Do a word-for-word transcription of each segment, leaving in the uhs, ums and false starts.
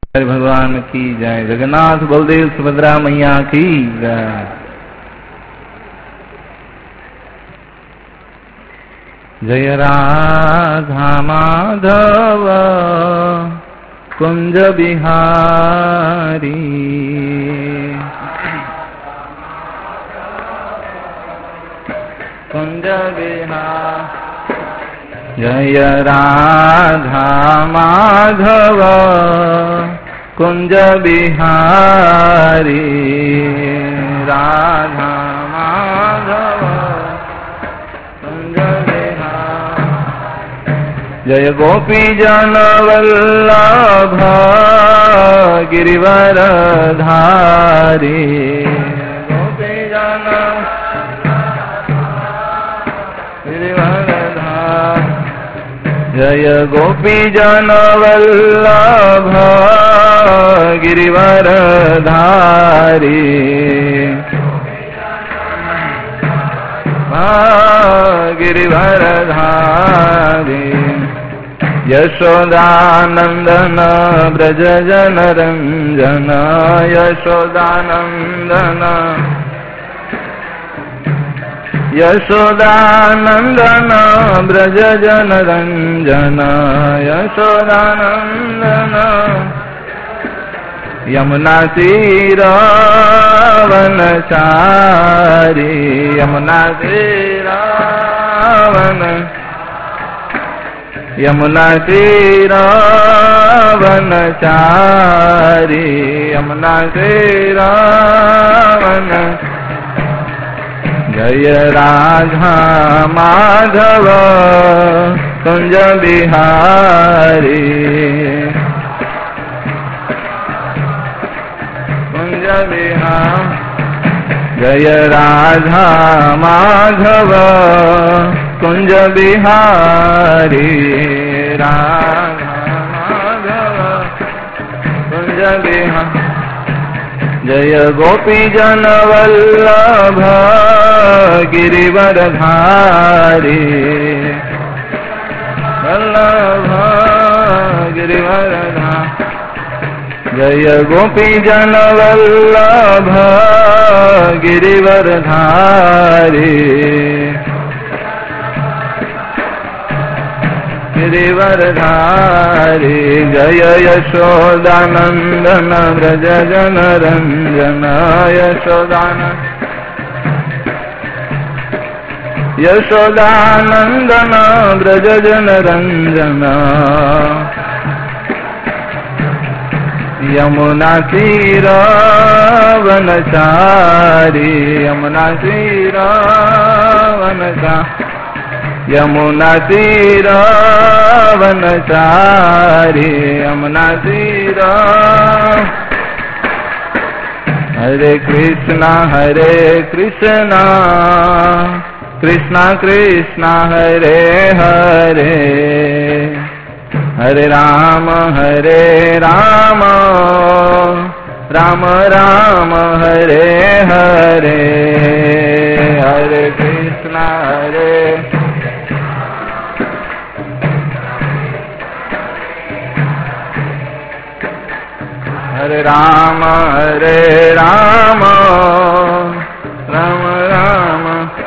भगवान की जय। जगन्नाथ बलदेव सुभद्रा मैया की जय। जय राधा माधव कुंज बिहारी, कुंज बिहारी। जय राधा माधव कुंज बिहारी, राधा माधव कुंज बिहारी। जय गोपी जन वल्लभ गिरिवर धारी, गोपी जन गिरिवर धारी। जय गोपी जन वल्लभ गिरिवर धारी, गिरिवर धारी। यशोदानंदन ब्रज जन रंजन, यशोदानंदन यशोदानंदन ब्रज जन रंजन, यशोदानंदन। यमुना तीर वनचारी, यमुना तीर वन, यमुना तीर वनचारी, यमुना तीर वन। जय राधा माधव कुंज बिहारी, कुंज बिहारी। जय राधा माधव कुंज बिहारी, राधा माधव कुंज बिहारी। जय गोपी जन वल्लभ गिरिवर धारी, वल्लभ गिरिवर धारी। जय गोपी जन वल्लभ गिरिवर धारी, गिरिवर धारी। जय यशोदानंदन ब्रज जन रंजन, यशोदानंद यशोदानंदन ब्रज जन रंजन। यमुना तीर वनचारी, यमुना तीर वनचारी। यमुना तीर वनचारी, यमुना तीर। हरे कृष्णा हरे कृष्णा, कृष्णा कृष्णा हरे हरे, हरे राम हरे राम, राम राम हरे हरे। हरे कृष्णा हरे हरे राम हरे राम, राम राम।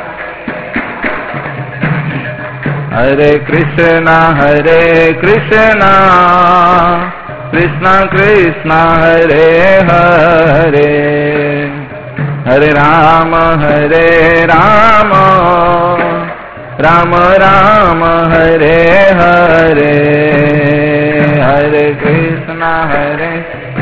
हरे कृष्णा हरे कृष्णा, कृष्णा कृष्णा हरे हरे, हरे राम हरे राम, राम राम हरे हरे। हरे कृष्णा हरे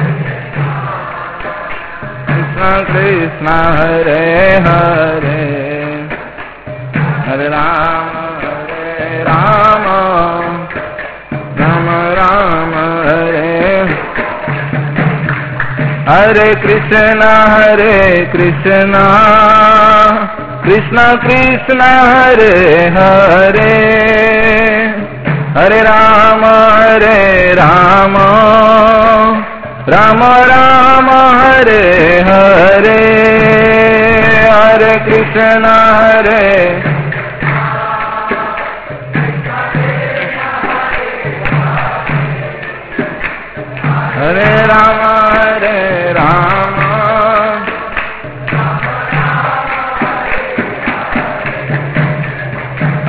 कृष्णा कृष्णा हरे हरे, हरे राम हरे राम, राम राम हरे। हरे कृष्णा हरे कृष्णा, कृष्णा कृष्णा हरे हरे, हरे राम हरे राम, राम राम हरे हरे। हरे Krishna Hare Hare Ram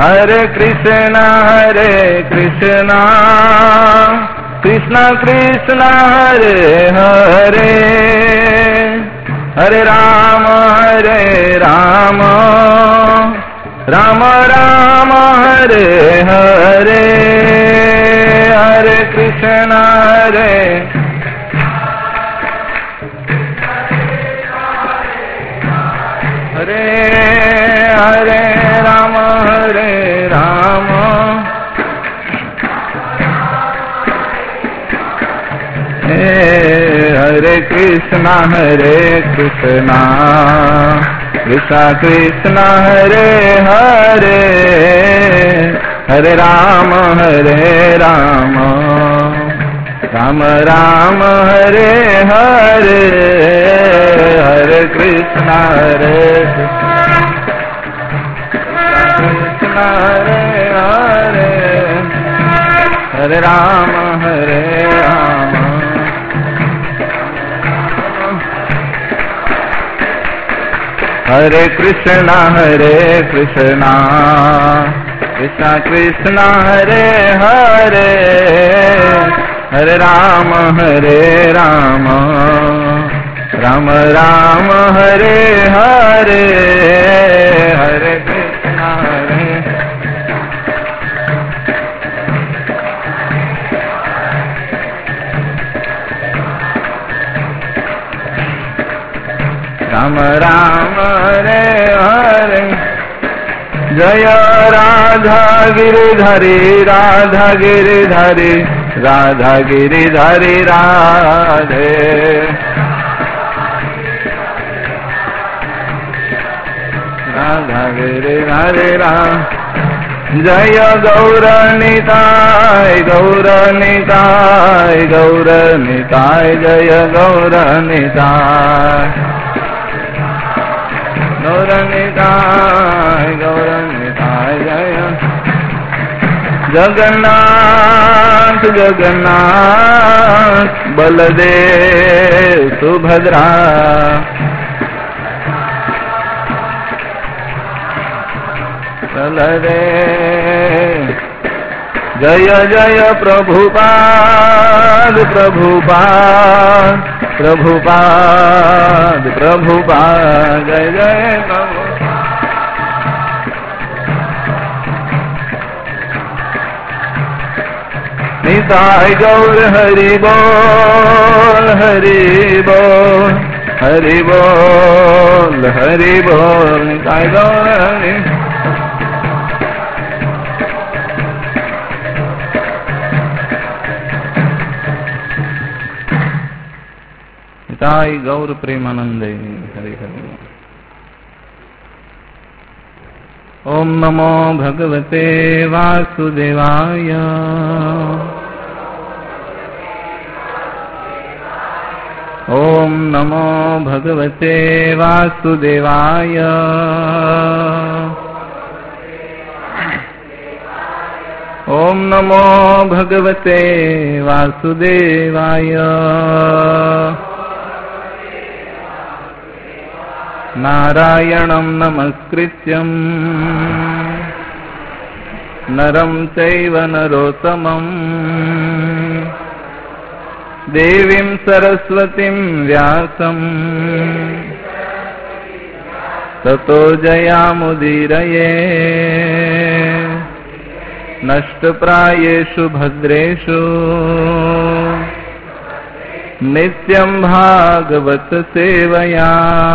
Hare Krishna, Hare Krishna, Krishna Krishna, Hare Hare, Hare Rama, Hare Rama, Rama Rama, Hare Hare, Hare Krishna, Hare Hare Hare Rama, Hare Rama, Hare Krishna, Hare Krishna, Krishna Krishna, Hare Hare, Hare Rama, Hare Rama, Rama Rama, Hare Hare, Hare Krishna, Hare Krishna, Hare Hare, Hare Rama, Hare Rama, Hare Krishna, Hare Krishna, Krishna Krishna, Hare Hare, Hare Rama, Hare Rama, Rama Rama, Hare Hare, Hare Krishna, Hare Rama Rama, Hare Hare, Jaya Radha Giridhari, Radha Giridhari, Radha Giridhari Radhe, Radha Giridhari Radhe, Jaya Gauranitai, Gauranitai, Gauranitai, Jaya Gauranitai, Gauranitai, Gauranitai, Jaya Jagannath, Jagannath, Baladev, Subhadra, Baladev, Jaya Jaya Prabhupada, Prabhupada, Prabhupada, Prabhupada, Jaya Jaya Prabhupada. Nitai Gaur Hari Bol, Hari Bol, Hari Bol, Hari Bol, Nitai Gaur Hari. Nitai Gaur Premanande, Hari Hari. Om Namo Bhagavate Vasudevaya. Om Namo Bhagavate Vasudevaya. Om Namo Bhagavate Vasudevaya. Narayanam Namaskrityam Naram Chaiva Narottamam Devim Saraswatim Vyasam Tato Jayamudiraye Nashtaprayeshu Bhadreshu Nityam Bhagavat Sevaya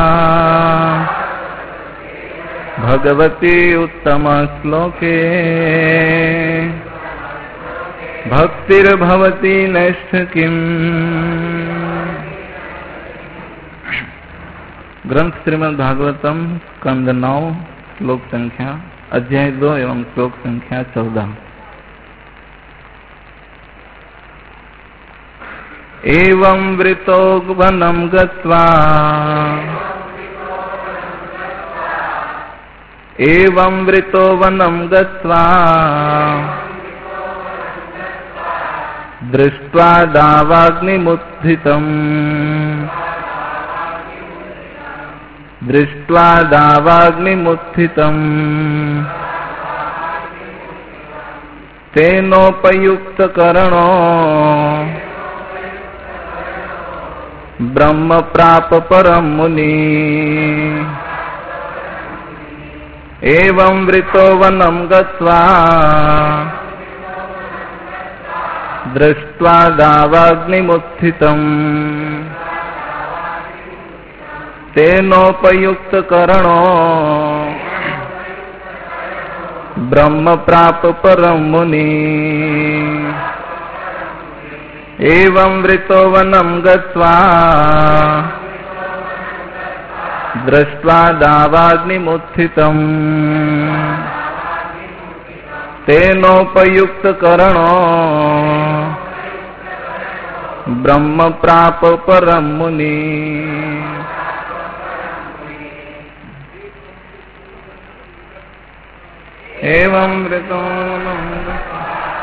Bhagavati Uttama Sloke Bhaktir Bhavati Nashtakim. ग्रंथ श्रीमद् भागवतम स्कंद नौ श्लोक संख्या अध्याय दो एवं श्लोक संख्या चौदह। एवं वृतो वनं गत्वा एवं वृतो वनं गत्वा दृष्ट्वा दावाग्निमुत्थितम् दृष्ट्वा दावाग्निमुत्थितम् तेनोपयुक्त करणो ब्रह्म प्राप परम मुनि। एवं वृतो वनं गत्वा दृष्ट्वा दावाग्निमुत्थितम् तेनोपयुक्त करणो ब्रह्म प्राप परम मुनि। एवं वृतो वनं गत्वा दृष्ट्वा दावाग्निमुत्थितम् तेनोपयुक्त करणो ब्रह्म प्राप परम मुनि। एवं वृतो वनं गत्वा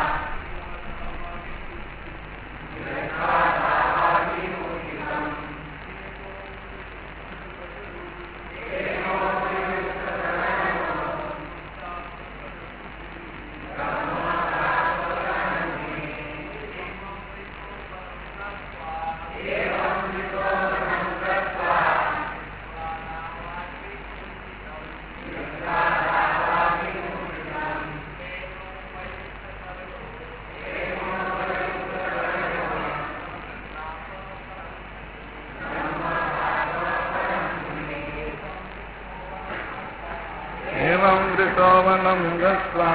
वनं गत्वा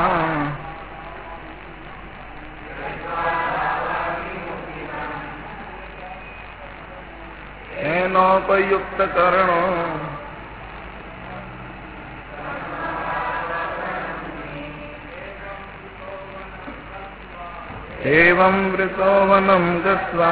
तेनोपयुक्त करणो एवं वृतो वनं गत्वा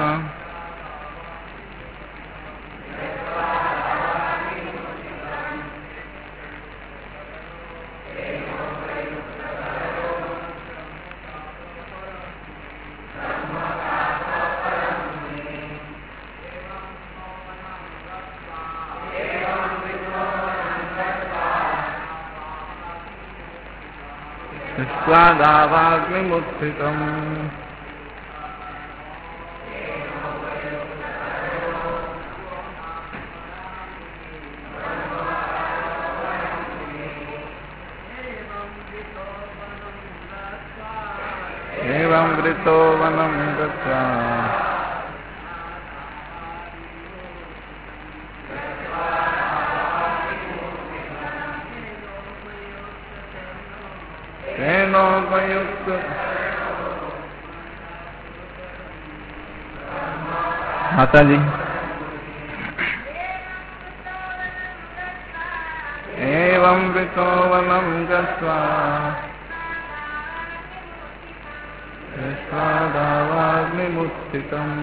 दावाग्निमुत्थितम् एवं वृतो वनं गत्वा तेनोपयुक्त माता जी एवं वृतो वनं गत्वा दृष्ट्वा दावाग्निमुत्थितम्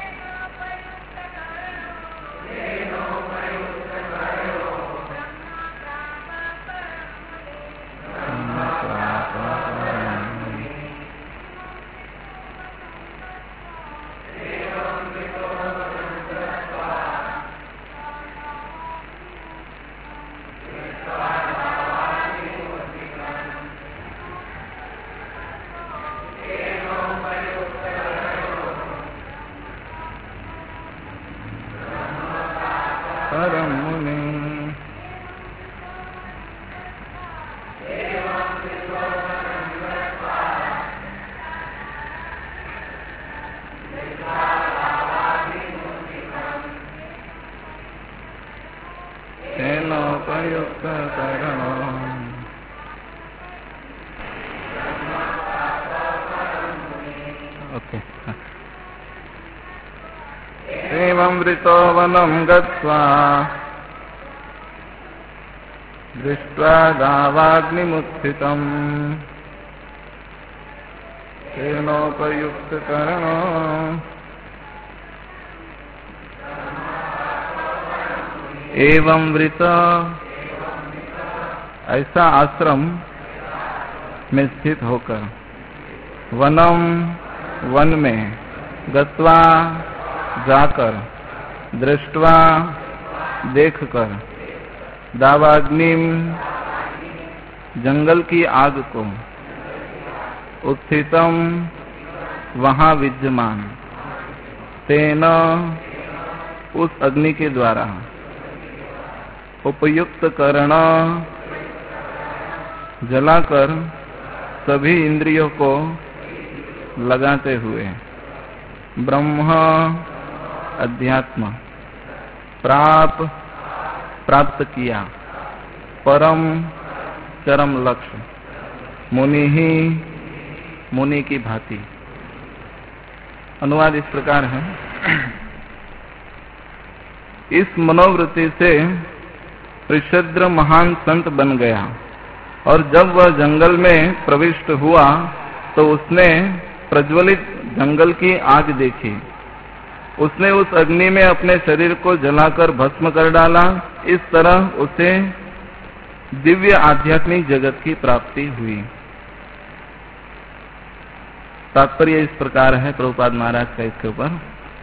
परम मुनि। तेनोपयुक्त करणो ओके। एवं वृतो वनं गत्वा दृष्ट्वा दावाग्निमुत्थितम् तेनोपयुक्त करणो एवं वृत ऐसा आश्रम में स्थित होकर वनम वन में गत्वा जाकर दृष्टवा देखकर दावाग्निम जंगल की आग को उत्थितम वहां विद्यमान, तेना उस अग्नि के द्वारा, उपयुक्त करण जलाकर सभी इंद्रियों को लगाते हुए, ब्रह्म अध्यात्म प्राप प्राप्त किया, परम चरम लक्ष्य, मुनि ही मुनि की भांति। अनुवाद इस प्रकार है। इस मनोवृत्ति से पृषद्र महान संत बन गया और जब वह जंगल में प्रविष्ट हुआ तो उसने प्रज्वलित जंगल की आग देखी। उसने उस अग्नि में अपने शरीर को जलाकर भस्म कर डाला। इस तरह उसे दिव्य आध्यात्मिक जगत की प्राप्ति हुई। तात्पर्य इस प्रकार है प्रभुपाद महाराज का इसके ऊपर।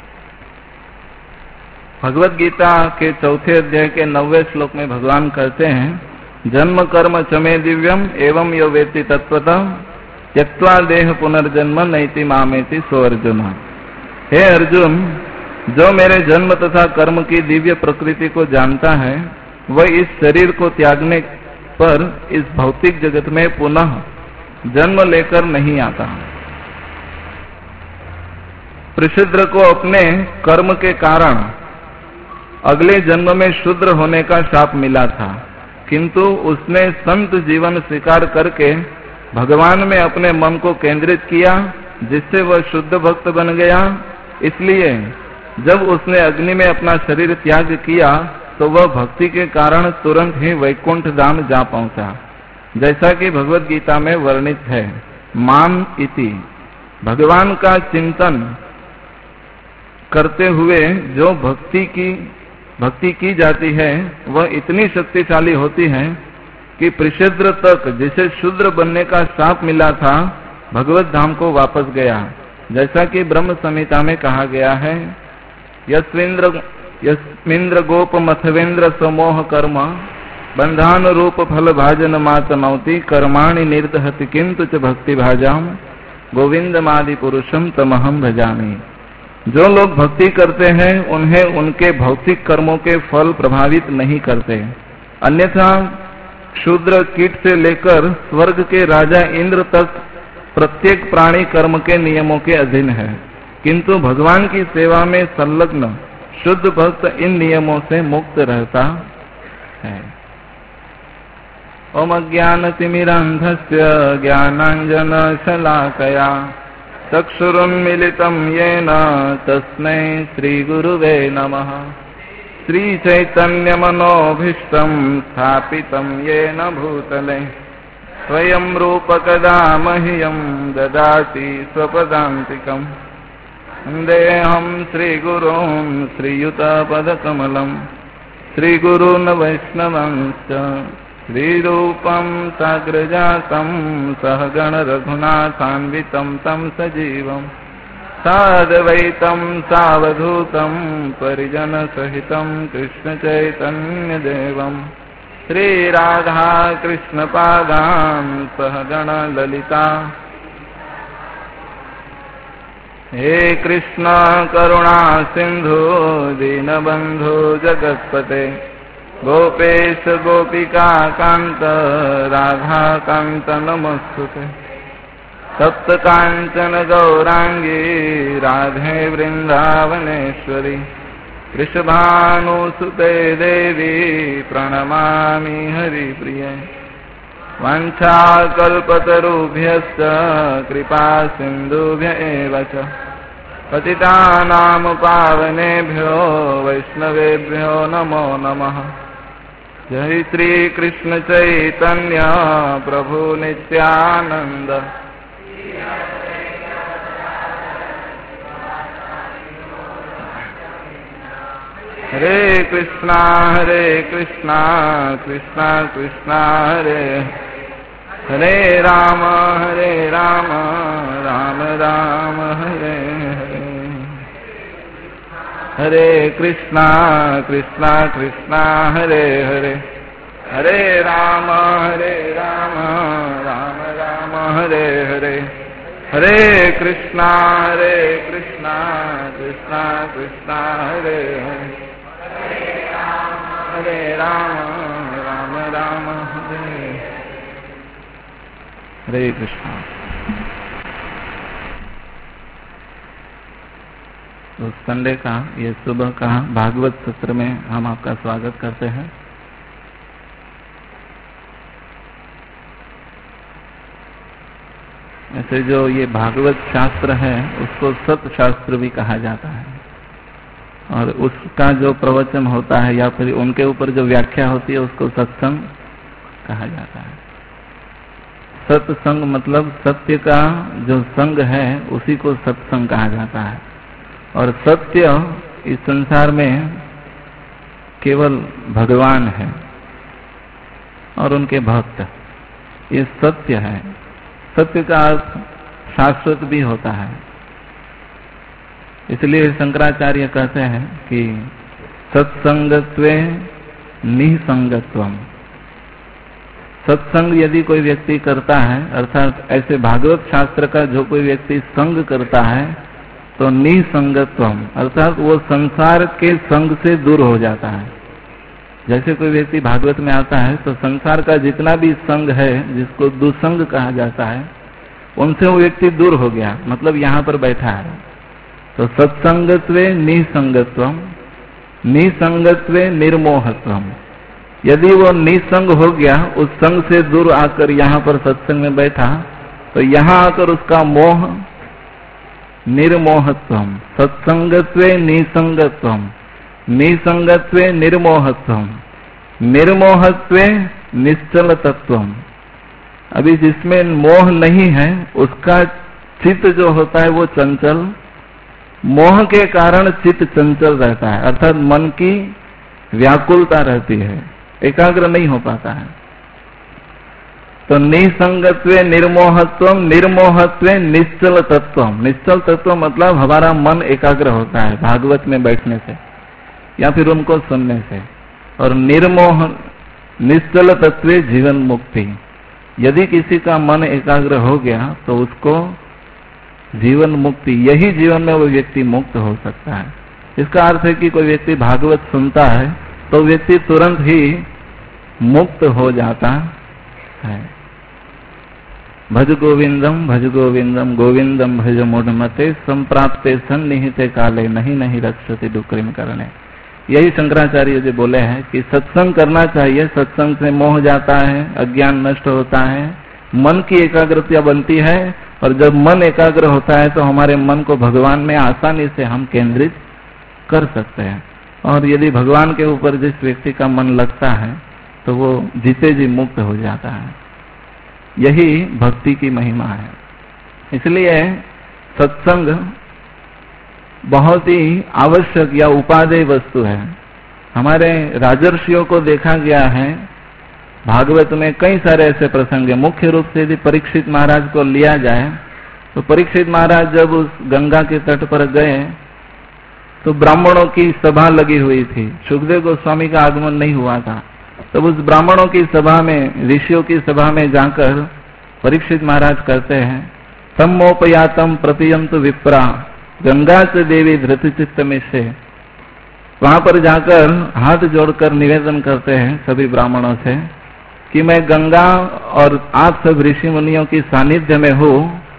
भगवत गीता के चौथे अध्याय के नौवे श्लोक में भगवान कहते हैं, जन्म कर्म चमे दिव्यम एवं यो वेत्ति तत्वतः त्यक्त्वा देह पुनर्जन्म नैति मामेति सो अर्जुन। हे अर्जुन, जो मेरे जन्म तथा कर्म की दिव्य प्रकृति को जानता है वह इस शरीर को त्यागने पर इस भौतिक जगत में पुनः जन्म लेकर नहीं आता। पृषद्र को अपने कर्म के कारण अगले जन्म में शूद्र होने का शाप मिला था, किंतु उसने संत जीवन स्वीकार करके भगवान में अपने मन को केंद्रित किया, जिससे वह शुद्ध भक्त बन गया। इसलिए जब उसने अग्नि में अपना शरीर त्याग किया तो वह भक्ति के कारण तुरंत ही वैकुंठ धाम जा पहुंचा, जैसा कि भगवत गीता में वर्णित है। माम इति, भगवान का चिंतन करते हुए जो भक्ति की भक्ति की जाती है वह इतनी शक्तिशाली होती है कि पृषद्र तक जिसे शूद्र बनने का शाप मिला था भगवत धाम को वापस गया, जैसा कि ब्रह्म संहिता में कहा गया है। यस्मिंद्र यस्मिंद्र गोप मथवेंद्र समोह कर्म बंधान रूप फल भाजन मातनौति कर्माणि निर्दहति किंतु च भक्ति भाजाम गोविंदमादि पुरुषम तमहम भजामि। जो लोग भक्ति करते हैं उन्हें उनके भौतिक कर्मों के फल प्रभावित नहीं करते, अन्यथा शूद्र कीट से लेकर स्वर्ग के राजा इंद्र तक प्रत्येक प्राणी कर्म के नियमों के अधीन है, किंतु भगवान की सेवा में संलग्न शुद्ध भक्त इन नियमों से मुक्त रहता है। ओम अज्ञानतिमिरान्धस्य ज्ञानाञ्जन शलाकया चक्षुरुन्मीलितं येन तस्मै श्रीगुरुवे नमः। श्रीचैतन्यमनोभीष्टं स्थापितं येन भूतले स्वयं रूप कदा मह्यं ददाति स्वपदान्तिकम्। वन्देऽहं श्रीगुरुं श्रीयुतपदकमलं श्रीगुरून् वैष्णवंश्च श्रीरूपं साग्रजातं सहगण रघुनाथान्वितं तं सजीवम् साद्वैतं सावधूतं परिजनसहितं कृष्णचैतन्यदेवम् श्रीराधा कृष्णपादान् सहगण ललिता। हे कृष्ण करुणा सिंधु दीनबंधु जगत्पते गोपेश गोपिका कांत राधा कांत नमस्तुते। सप्त कांचन गौरांगी राधे वृंदावनेश्वरी वृषभानुसुते देवी प्रणमामि हरिप्रिये। वाञ्छाकल्पतरुभ्यश्च कृपा सिन्धुभ्य एव च पतितानां पावनेभ्यो वैष्णवेभ्यो नमो नमः। जय श्री कृष्ण चैतन्य प्रभु नित्यानंद। हरे कृष्णा हरे कृष्णा कृष्णा कृष्णा हरे हरे राम हरे राम राम राम हरे हरे। हरे कृष्णा कृष्णा कृष्णा हरे हरे हरे राम हरे राम राम राम हरे हरे। हरे कृष्णा हरे कृष्णा कृष्णा कृष्णा हरे हरे हरे राम राम राम हरे हरे कृष्णा। तो संडे का ये सुबह का भागवत सत्र में हम आपका स्वागत करते हैं। ऐसे जो ये भागवत शास्त्र है उसको सत शास्त्र भी कहा जाता है, और उसका जो प्रवचन होता है या फिर उनके ऊपर जो व्याख्या होती है उसको सत्संग कहा जाता है। सत्संग मतलब सत्य का जो संग है उसी को सत्संग कहा जाता है। और सत्य इस संसार में केवल भगवान है और उनके भक्त, ये सत्य है। सत्य का अर्थ शाश्वत भी होता है। इसलिए शंकराचार्य कहते हैं कि सत्संगत्वे निसंगत्वम। सत्संग यदि कोई व्यक्ति करता है, अर्थात ऐसे भागवत शास्त्र का जो कोई व्यक्ति संग करता है, तो निसंगत्वम अर्थात वो संसार के संग से दूर हो जाता है। जैसे कोई व्यक्ति भागवत में आता है तो संसार का जितना भी संग है, जिसको दुसंग कहा जाता है, उनसे वो व्यक्ति दूर हो गया, मतलब यहाँ पर बैठा है। तो सत्संगत्वे निसंगत्वम, निसंगत्वे निर्मोहत्वम। यदि वो निसंग हो गया, उस संग से दूर आकर यहाँ पर सत्संग में बैठा, तो यहाँ आकर उसका मोह निर्मोहत्वम। सत्संगत्वे निसंगत्वम, निसंगत्वे निर्मोहत्वम, निर्मोहत्वे निश्चल तत्वम। अभी जिसमें मोह नहीं है उसका चित्त जो होता है वो चंचल, मोह के कारण चित्त चंचल रहता है, अर्थात मन की व्याकुलता रहती है, एकाग्र नहीं हो पाता है। तो निसंगत्वे निर्मोहत्वम, निर्मोहत्वे निश्चल तत्वम। निश्चल तत्व मतलब हमारा मन एकाग्र होता है भागवत में बैठने से या फिर उनको सुनने से। और निर्मोह निश्चल तत्वे जीवन मुक्ति। यदि किसी का मन एकाग्र हो गया तो उसको जीवन मुक्ति, यही जीवन में वो व्यक्ति मुक्त हो सकता है। इसका अर्थ है कि कोई व्यक्ति भागवत सुनता है तो व्यक्ति तुरंत ही मुक्त हो जाता है। भज गोविंदम भज गोविंदम गोविंदम भज मूढ़मते संप्राप्ते सन्निहिते काले नहीं नहीं रक्षति डुक्रिम करने। यही शंकराचार्य जी बोले हैं कि सत्संग करना चाहिए, सत्संग से मोह जाता है, अज्ञान नष्ट होता है, मन की एकाग्रता बनती है, और जब मन एकाग्र होता है तो हमारे मन को भगवान में आसानी से हम केंद्रित कर सकते हैं। और यदि भगवान के ऊपर जिस व्यक्ति का मन लगता है तो वो जीते जी मुक्त हो जाता है। यही भक्ति की महिमा है। इसलिए सत्संग बहुत ही आवश्यक या उपादेय वस्तु है। हमारे राजर्षियों को देखा गया है भागवत में कई सारे ऐसे प्रसंग है। मुख्य रूप से यदि परीक्षित महाराज को लिया जाए तो परीक्षित महाराज जब उस गंगा के तट पर गए तो ब्राह्मणों की सभा लगी हुई थी, सुखदेव गोस्वामी का आगमन नहीं हुआ था। तब उस ब्राह्मणों की सभा में, ऋषियों की सभा में जाकर परीक्षित महाराज कहते हैं, सम्मोपयातम प्रतियंतु विप्रा गंगा से देवी धृतचित्त में से। वहां पर जाकर हाथ जोड़कर निवेदन करते हैं सभी ब्राह्मणों से कि मैं गंगा और आप सब ऋषि मुनियों की सानिध्य में हूं,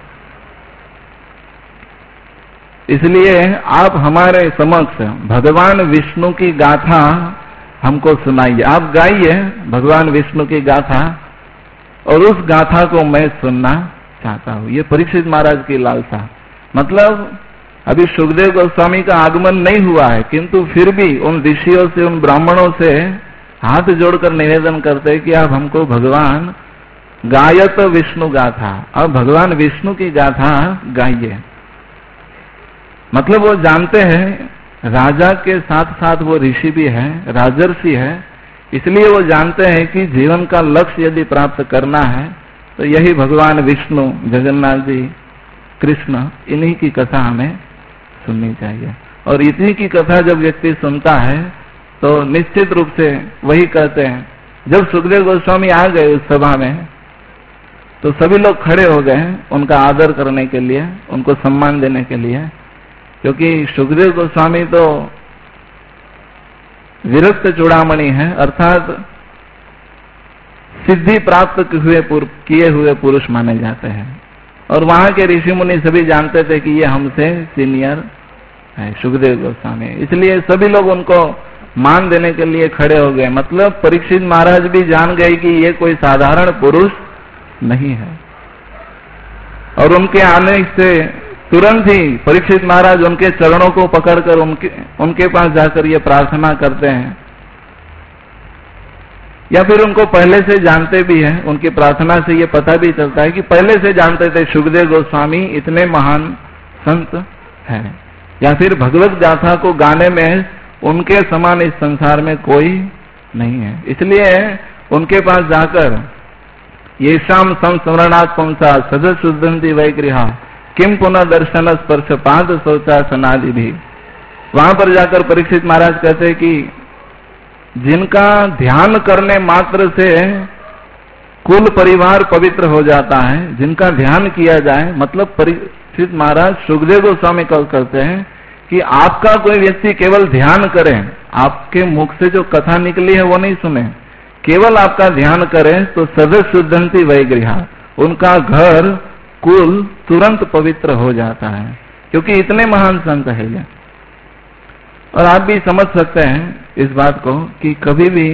इसलिए आप हमारे समक्ष भगवान विष्णु की गाथा हमको सुनाइए। आप गाइए भगवान विष्णु की गाथा, और उस गाथा को मैं सुनना चाहता हूं। ये परीक्षित महाराज की लालसा। मतलब अभी सुखदेव गोस्वामी का आगमन नहीं हुआ है, किंतु फिर भी उन ऋषियों से, उन ब्राह्मणों से हाथ जोड़कर निवेदन करते हैं कि आप हमको भगवान गायत विष्णु गाथा, और भगवान विष्णु की गाथा गाइए। मतलब वो जानते हैं राजा के साथ साथ वो ऋषि भी है, राजर्षि है, इसलिए वो जानते हैं कि जीवन का लक्ष्य यदि प्राप्त करना है तो यही भगवान विष्णु, जगन्नाथ जी, कृष्ण, इन्हीं की कथा हमें सुननी चाहिए। और इन्हीं की कथा जब व्यक्ति सुनता है तो निश्चित रूप से वही कहते हैं। जब सुखदेव गोस्वामी आ गए उस सभा में तो सभी लोग खड़े हो गए उनका आदर करने के लिए, उनको सम्मान देने के लिए, क्योंकि सुखदेव गोस्वामी तो विरक्त चूड़ामणि है, अर्थात सिद्धि प्राप्त हुए किए हुए पुरुष माने जाते हैं। और वहां के ऋषि मुनि सभी जानते थे कि ये हमसे सीनियर है सुखदेव गोस्वामी, इसलिए सभी लोग उनको मान देने के लिए खड़े हो गए। मतलब परीक्षित महाराज भी जान गए कि ये कोई साधारण पुरुष नहीं है। और उनके आने से तुरंत ही परीक्षित महाराज उनके चरणों को पकड़कर उनके उनके पास जाकर ये प्रार्थना करते हैं, या फिर उनको पहले से जानते भी हैं। उनकी प्रार्थना से ये पता भी चलता है कि पहले से जानते थे सुखदेव गोस्वामी इतने महान संत हैं, या फिर भगवत गाथा को गाने में उनके समान इस संसार में कोई नहीं है। इसलिए उनके पास जाकर ये शाम संस्मरणात् पुंसा सदस शुद्धंति वैगृहा किम पुनः दर्शन स्पर्श पाद शौचा सनादि भी। वहां पर जाकर परीक्षित महाराज कहते हैं कि जिनका ध्यान करने मात्र से कुल परिवार पवित्र हो जाता है, जिनका ध्यान किया जाए, मतलब परीक्षित महाराज सुखदेव गोस्वामी कहते हैं कि आपका कोई व्यक्ति केवल ध्यान करे, आपके मुख से जो कथा निकली है वो नहीं सुने, केवल आपका ध्यान करें तो सदस शुद्धंति वैगृहा, उनका घर कुल तुरंत पवित्र हो जाता है, क्योंकि इतने महान संत है ये। और आप भी समझ सकते हैं इस बात को कि कभी भी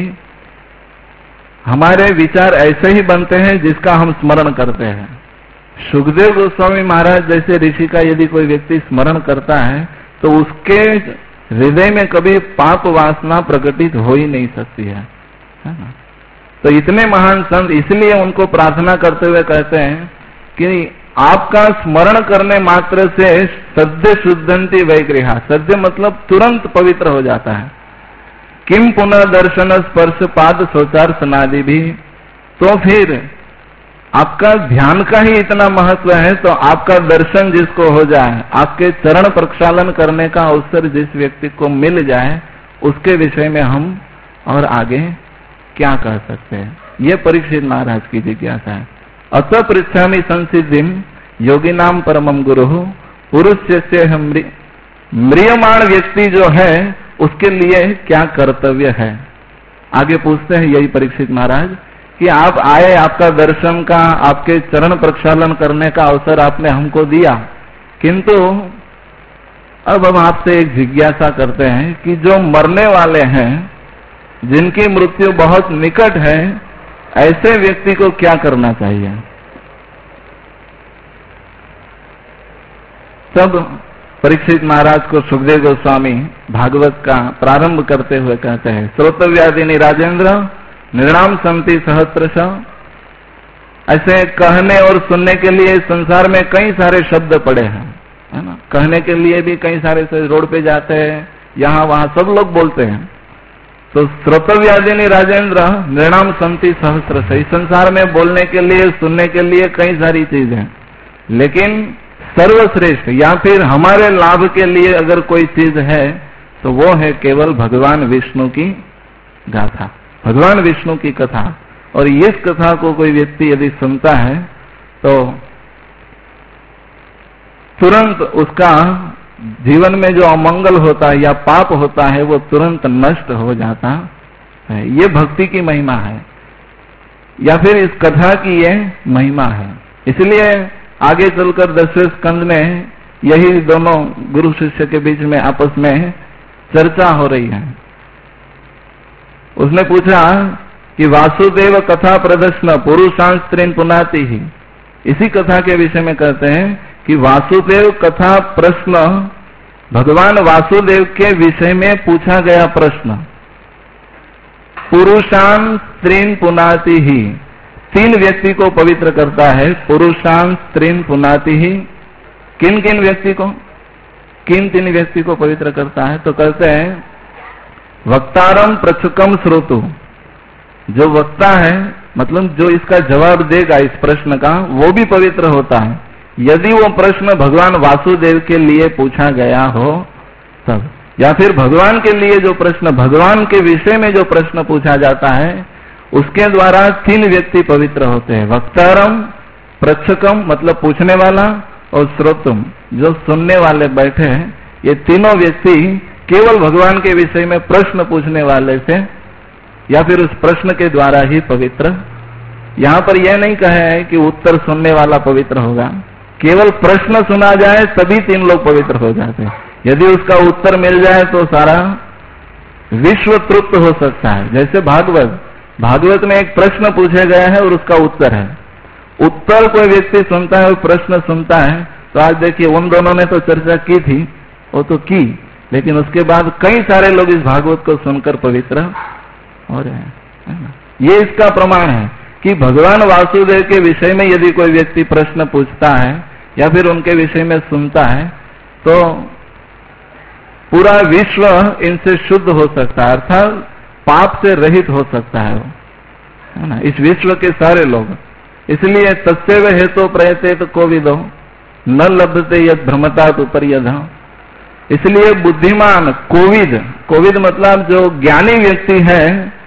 हमारे विचार ऐसे ही बनते हैं जिसका हम स्मरण करते हैं। सुखदेव गोस्वामी महाराज जैसे ऋषि का यदि कोई व्यक्ति स्मरण करता है तो उसके हृदय में कभी पाप वासना प्रकटित हो ही नहीं सकती है, है ना। तो इतने महान संत, इसलिए उनको प्रार्थना करते हुए कहते हैं कि आपका स्मरण करने मात्र से सद्य शुद्धंति वैगृहा, सद्य मतलब तुरंत पवित्र हो जाता है। किम पुनः दर्शन स्पर्श पाद शौचार सनादि भी, तो फिर आपका ध्यान का ही इतना महत्व है, तो आपका दर्शन जिसको हो जाए, आपके चरण प्रक्षालन करने का अवसर जिस व्यक्ति को मिल जाए, उसके विषय में हम और आगे क्या कह सकते हैं। ये परीक्षित महाराज की जिज्ञासा है। अत पृच्छामि संसिद्धिम योगी नाम परमम गुरु पुरुष से म्रियमाण व्यक्ति जो है उसके लिए क्या कर्तव्य है। आगे पूछते हैं यही परीक्षित महाराज कि आप आए, आपका दर्शन का, आपके चरण प्रक्षालन करने का अवसर आपने हमको दिया, किंतु अब हम आपसे एक जिज्ञासा करते हैं कि जो मरने वाले हैं, जिनकी मृत्यु बहुत निकट है, ऐसे व्यक्ति को क्या करना चाहिए। तब परीक्षित महाराज को सुखदेव गोस्वामी भागवत का प्रारंभ करते हुए कहते हैं, श्रोतव्यादिनी राजेंद्र निर्णाम संति सहस्रश। ऐसे कहने और सुनने के लिए संसार में कई सारे शब्द पड़े हैं, है ना। कहने के लिए भी कई सारे, रोड पे जाते हैं, यहाँ वहां सब लोग बोलते हैं। तो श्रोतव्यादिनी राजेंद्र निर्णाम संति सहस्रश, इस संसार में बोलने के लिए, सुनने के लिए कई सारी चीजें, लेकिन सर्वश्रेष्ठ या फिर हमारे लाभ के लिए अगर कोई चीज है तो वो है केवल भगवान विष्णु की गाथा, भगवान विष्णु की कथा। और इस कथा को कोई व्यक्ति यदि सुनता है तो तुरंत उसका जीवन में जो अमंगल होता है या पाप होता है वो तुरंत नष्ट हो जाता है। ये भक्ति की महिमा है, या फिर इस कथा की ये महिमा है। इसलिए आगे चलकर दसवें स्कंद में यही दोनों गुरु शिष्य के बीच में आपस में चर्चा हो रही है। उसने पूछा कि वासुदेव कथा प्रदर्शन पुरुषांश स्त्रीन पुनाति ही, इसी कथा के विषय में कहते हैं कि वासुदेव कथा प्रश्न, भगवान वासुदेव के विषय में पूछा गया प्रश्न, पुरुषान स्त्रीन पुनाति ही, तीन व्यक्ति को पवित्र करता है। पुरुषान स्त्रीन पुनाति ही, किन किन व्यक्ति को, किन तीन व्यक्ति को पवित्र करता है। तो कहते हैं वक्तारम प्रचुकम श्रोतु, जो वक्ता है मतलब जो इसका जवाब देगा इस प्रश्न का, वो भी पवित्र होता है यदि वो प्रश्न भगवान वासुदेव के लिए पूछा गया हो तब, या फिर भगवान के लिए जो प्रश्न, भगवान के विषय में जो प्रश्न पूछा जाता है उसके द्वारा तीन व्यक्ति पवित्र होते हैं, वक्तारम पृच्छकम मतलब पूछने वाला और श्रोतुम जो सुनने वाले बैठे हैं, ये तीनों व्यक्ति केवल भगवान के विषय में प्रश्न पूछने वाले से या फिर उस प्रश्न के द्वारा ही पवित्र। यहाँ पर यह नहीं कहा है कि उत्तर सुनने वाला पवित्र होगा, केवल प्रश्न सुना जाए तभी तीन लोग पवित्र हो जाते हैं। यदि उसका उत्तर मिल जाए तो सारा विश्व तृप्त हो सकता है। जैसे भागवत भागवत में एक प्रश्न पूछे गया है और उसका उत्तर है, उत्तर कोई व्यक्ति सुनता है और प्रश्न सुनता है, तो आज देखिए उन दोनों ने तो चर्चा की थी, वो तो की, लेकिन उसके बाद कई सारे लोग इस भागवत को सुनकर पवित्र हो रहे हैं। ये इसका प्रमाण है कि भगवान वासुदेव के विषय में यदि कोई व्यक्ति प्रश्न पूछता है या फिर उनके विषय में सुनता है तो पूरा विश्व इनसे शुद्ध हो सकता है, अर्थात पाप से रहित हो सकता है वो, है ना, इस विश्व के सारे लोग। इसलिए तस्सेव हेतु प्रयतेत कोविदो न लभते यद भ्रमतात उपर्यध। इसलिए बुद्धिमान कोविद, कोविद मतलब जो ज्ञानी व्यक्ति है,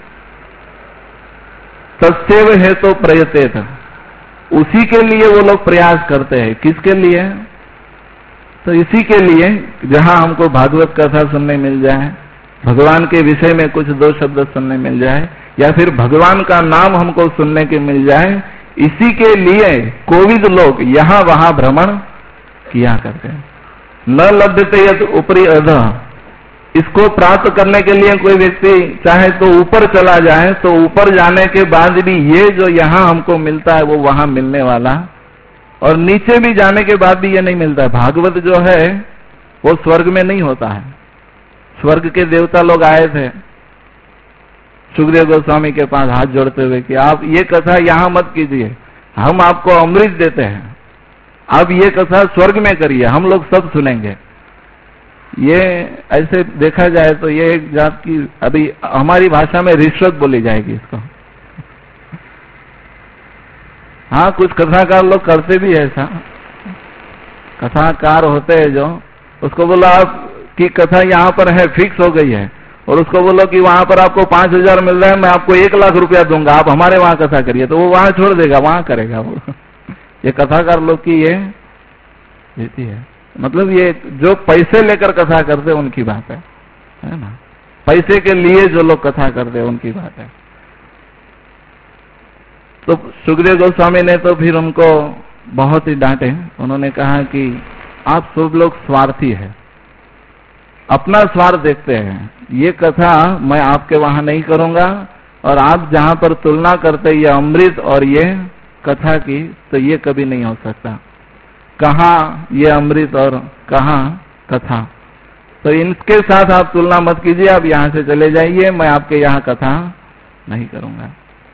तस्सेव हेतु प्रयतेत, उसी के लिए वो लोग प्रयास करते हैं। किसके लिए? तो इसी के लिए जहां हमको भागवत कथा सुनने मिल जाए, भगवान के विषय में कुछ दो शब्द सुनने मिल जाए, या फिर भगवान का नाम हमको सुनने के मिल जाए, इसी के लिए कोविद लोग यहां वहां भ्रमण किया करते हैं। न लभते यत ऊपरी अध, इसको प्राप्त करने के लिए कोई व्यक्ति चाहे तो ऊपर चला जाए, तो ऊपर जाने के बाद भी ये जो यहां हमको मिलता है वो वहां मिलने वाला, और नीचे भी जाने के बाद भी ये नहीं मिलता है। भागवत जो है वो स्वर्ग में नहीं होता है। स्वर्ग के देवता लोग आए थे सुखदेव गोस्वामी के पास हाथ जोड़ते हुए कि आप ये कथा यहां मत कीजिए, हम आपको अमृत देते हैं, आप ये कथा स्वर्ग में करिए, हम लोग सब सुनेंगे। ये ऐसे देखा जाए तो ये एक जात की, अभी हमारी भाषा में रिश्वत बोली जाएगी इसको। हाँ, कुछ कथाकार लोग करते भी ऐसा, कथाकार होते हैं जो, उसको बोला आपकी कथा यहाँ पर है, फिक्स हो गई है, और उसको बोलो कि वहां पर आपको पांच हजार मिल रहा है, मैं आपको एक लाख रुपया दूंगा, आप हमारे वहां कथा करिए, तो वो वहां छोड़ देगा, वहां करेगा वो। ये कथाकार लोग की ये रीति है। मतलब ये जो पैसे लेकर कथा करते हैं उनकी बात है, है ना, पैसे के लिए जो लोग कथा करते हैं उनकी बात है। तो सुखदेव गोस्वामी ने तो फिर उनको बहुत ही डांटे। उन्होंने कहा कि आप सब लोग स्वार्थी हैं, अपना स्वार्थ देखते हैं, ये कथा मैं आपके वहां नहीं करूंगा, और आप जहां पर तुलना करते ये अमृत और ये कथा की, तो ये कभी नहीं हो सकता। कहाँ ये अमृत और कहाँ कथा, तो इनके साथ आप तुलना मत कीजिए, आप यहां से चले जाइए, मैं आपके यहाँ कथा नहीं करूंगा।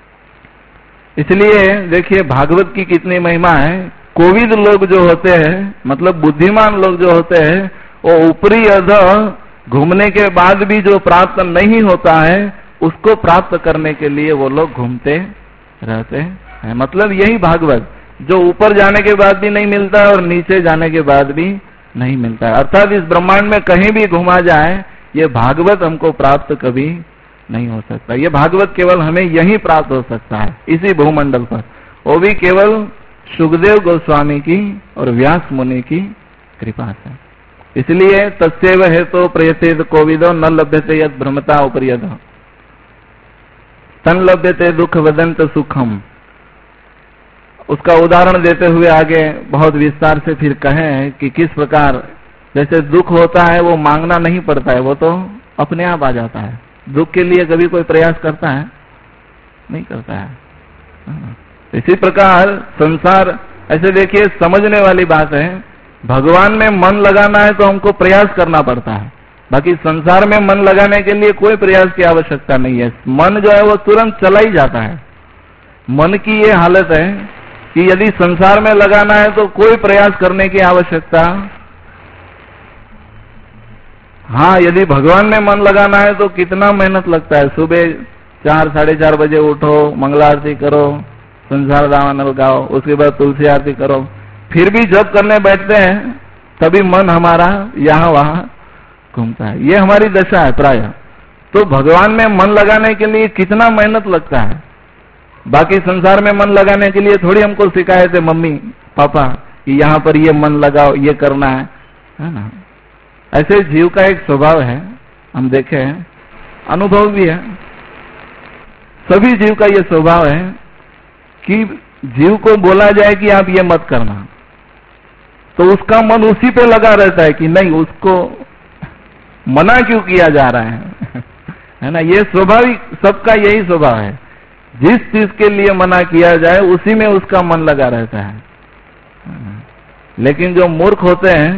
इसलिए देखिए भागवत की कितनी महिमा है। कोविद लोग जो होते हैं, मतलब बुद्धिमान लोग जो होते हैं, वो ऊपरी अध घूमने के बाद भी जो प्राप्त नहीं होता है उसको प्राप्त करने के लिए वो लोग घूमते रहते हैं। मतलब यही भागवत, जो ऊपर जाने के बाद भी नहीं मिलता है और नीचे जाने के बाद भी नहीं मिलता है। अर्थात इस ब्रह्मांड में कहीं भी घुमा जाए, ये भागवत हमको प्राप्त कभी नहीं हो सकता। ये भागवत केवल हमें यही प्राप्त हो सकता है, इसी भूमंडल पर, वो भी केवल सुखदेव गोस्वामी की और व्यास मुनि की कृपा से। इसलिए तस्सेव हेतु प्रयतेत कोविदो न लभ्यते यद भ्रमता उपरियद तन लभ्यते दुख वदंत सुखम। उसका उदाहरण देते हुए आगे बहुत विस्तार से फिर कहें कि किस प्रकार जैसे दुख होता है वो मांगना नहीं पड़ता है, वो तो अपने आप आ जाता है। दुख के लिए कभी कोई प्रयास करता है? नहीं करता है। इसी प्रकार संसार, ऐसे देखिए समझने वाली बात है, भगवान में मन लगाना है तो हमको प्रयास करना पड़ता है, बाकी संसार में मन लगाने के लिए कोई प्रयास की आवश्यकता नहीं है। मन जो है वो तुरंत चला ही जाता है। मन की ये हालत है कि यदि संसार में लगाना है तो कोई प्रयास करने की आवश्यकता, हाँ यदि भगवान में मन लगाना है तो कितना मेहनत लगता है। सुबह चार साढ़े चार बजे उठो, मंगला आरती करो, संसार दावानल गाओ, उसके बाद तुलसी आरती करो, फिर भी जब करने बैठते हैं तभी मन हमारा यहाँ वहां घूमता है। ये हमारी दशा है प्राय। तो भगवान में मन लगाने के लिए कितना मेहनत लगता है, बाकी संसार में मन लगाने के लिए थोड़ी हमको सिखाए थे मम्मी पापा कि यहाँ पर ये मन लगाओ, ये करना है, है ना। ऐसे जीव का एक स्वभाव है, हम देखे हैं, अनुभव भी है। सभी जीव का ये स्वभाव है कि जीव को बोला जाए कि आप ये मत करना, तो उसका मन उसी पे लगा रहता है कि नहीं, उसको मना क्यों किया जा रहा है, है ना। ये स्वाभाविक, सबका यही स्वभाव है। जिस चीज के लिए मना किया जाए उसी में उसका मन लगा रहता है। लेकिन जो मूर्ख होते हैं,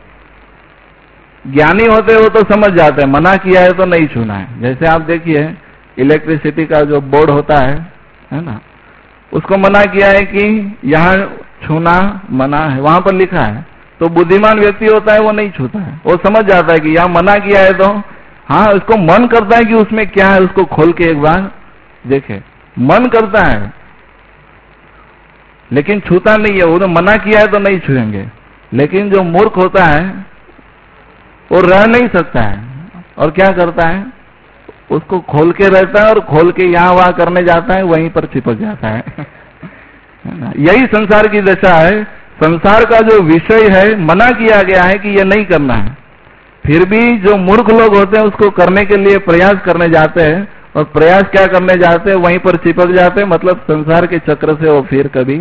ज्ञानी होते हैं, वो तो समझ जाते हैं मना किया है तो नहीं छूना है। जैसे आप देखिए इलेक्ट्रिसिटी का जो बोर्ड होता है, है ना, उसको मना किया है कि यहाँ छूना मना है, वहां पर लिखा है, तो बुद्धिमान व्यक्ति होता है वो नहीं छूता है। वो समझ जाता है कि यहाँ मना किया है, तो हाँ, उसको मन करता है कि उसमें क्या है, उसको खोल के एक बार देखे, मन करता है, लेकिन छूता नहीं है। वो तो मना किया है तो नहीं छुएंगे। लेकिन जो मूर्ख होता है वो रह नहीं सकता है, और क्या करता है, उसको खोल के रहता है, और खोल के यहाँ वहां करने जाता है, वहीं पर चिपक जाता है, है ना। यही संसार की दशा है। संसार का जो विषय है, मना किया गया है कि ये नहीं करना है, फिर भी जो मूर्ख लोग होते हैं उसको करने के लिए प्रयास करने जाते हैं, और प्रयास क्या करने जाते हैं, वहीं पर चिपक जाते हैं। मतलब संसार के चक्र से वो फिर कभी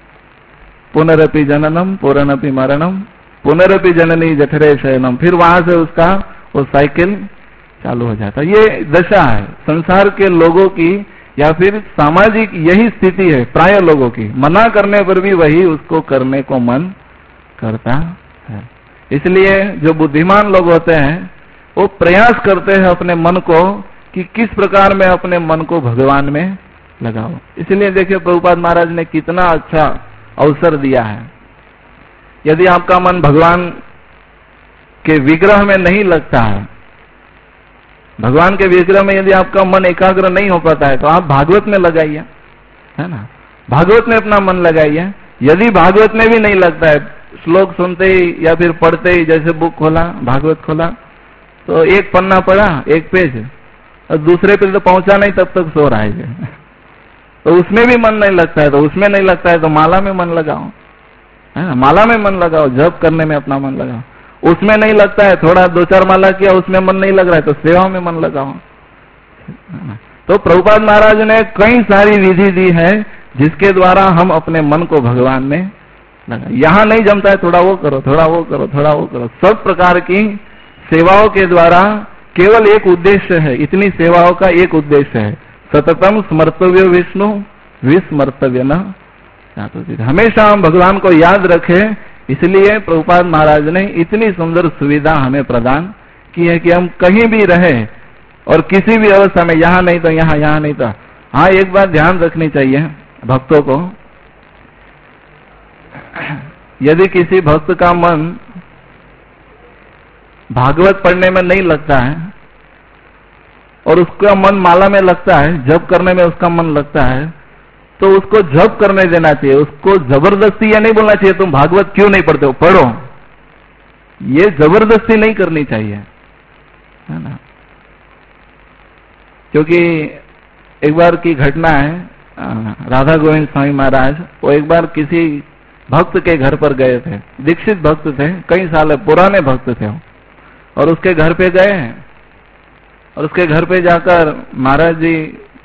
पुनरपि जननम पुनरपि मरणम पुनरपि जननी जठरे शयनम, फिर वहां से उसका वो साइकिल चालू हो जाता है। ये दशा है संसार के लोगों की, या फिर सामाजिक यही स्थिति है प्राय लोगों की। मना करने पर भी वही उसको करने को मन करता है। इसलिए जो बुद्धिमान लोग होते हैं वो प्रयास करते हैं अपने मन को कि किस प्रकार मैं अपने मन को भगवान में लगाऊं। इसलिए देखिए प्रभुपाद महाराज ने कितना अच्छा अवसर दिया है। यदि आपका मन भगवान के विग्रह में नहीं लगता है, भगवान के विग्रह में यदि आपका मन एकाग्र नहीं हो पाता है, तो आप भागवत में लगाइए, है ना, भागवत में अपना मन लगाइए। यदि भागवत में भी नहीं लगता है, श्लोक सुनते ही या फिर पढ़ते ही, जैसे बुक खोला, भागवत खोला, तो एक पन्ना पढ़ा, एक पेज, और दूसरे पे तो पहुंचा नहीं, तब तक सो रहा है, तो उसमें भी मन नहीं लगता है। तो उसमें नहीं लगता है तो माला में मन लगाओ, है ना, माला में मन लगाओ, जप करने में अपना मन लगाओ। उसमें नहीं लगता है, थोड़ा दो चार माला किया, उसमें मन नहीं लग रहा है, तो सेवा में मन लगाओ। तो प्रभुपाद महाराज ने कई सारी विधि दी है जिसके द्वारा हम अपने मन को भगवान में लगा। यहाँ नहीं जमता है, थोड़ा वो करो, थोड़ा वो करो, थोड़ा वो करो। सब प्रकार की सेवाओं के द्वारा केवल एक उद्देश्य है, इतनी सेवाओं का एक उद्देश्य है, सततम स्मर्तव्य विष्णु विस्मर्तव्य न। हमेशा हम भगवान को याद रखें। इसलिए प्रभुपाद महाराज ने इतनी सुंदर सुविधा हमें प्रदान की है कि हम कहीं भी रहे और किसी भी अवस्था में, यहाँ नहीं तो यहाँ, यहाँ नहीं तो। हाँ, एक बात ध्यान रखनी चाहिए भक्तों को, यदि किसी भक्त का मन भागवत पढ़ने में नहीं लगता है और उसका मन माला में लगता है, जप करने में उसका मन लगता है, तो उसको जप करने देना चाहिए। उसको जबरदस्ती ये नहीं बोलना चाहिए तुम भागवत क्यों नहीं पढ़ते हो, पढ़ो। ये जबरदस्ती नहीं करनी चाहिए, है ना। क्योंकि एक बार की घटना है, राधा गोविंद स्वामी महाराज वो एक बार किसी भक्त के घर पर गए थे, दीक्षित भक्त थे, कई साल पुराने भक्त थे, और उसके घर पे गए, और उसके घर पे जाकर महाराज जी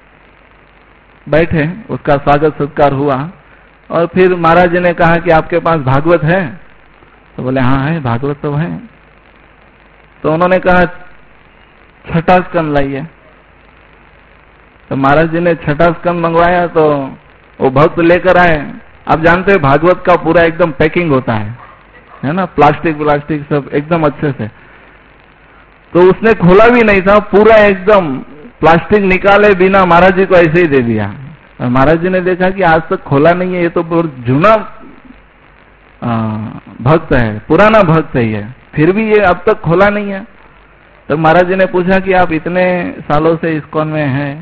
बैठे, उसका स्वागत सत्कार हुआ, और फिर महाराज जी ने कहा कि आपके पास भागवत है? तो बोले हाँ है, भागवत तो है। तो उन्होंने कहा छठा स्कंद लाइए। तो महाराज जी ने छठा स्कंद मंगवाया, तो वो भक्त लेकर आए। आप जानते हैं भागवत का पूरा एकदम पैकिंग होता है, है ना, प्लास्टिक प्लास्टिक सब एकदम अच्छे से। तो उसने खोला भी नहीं था, पूरा एकदम प्लास्टिक निकाले बिना महाराज जी को ऐसे ही दे दिया। और महाराज जी ने देखा कि आज तक खोला नहीं है, ये तो बहुत जूना भक्त है, पुराना भक्त है ये, फिर भी ये अब तक खोला नहीं है। तो महाराज जी ने पूछा कि आप इतने सालों से इस्कॉन में हैं,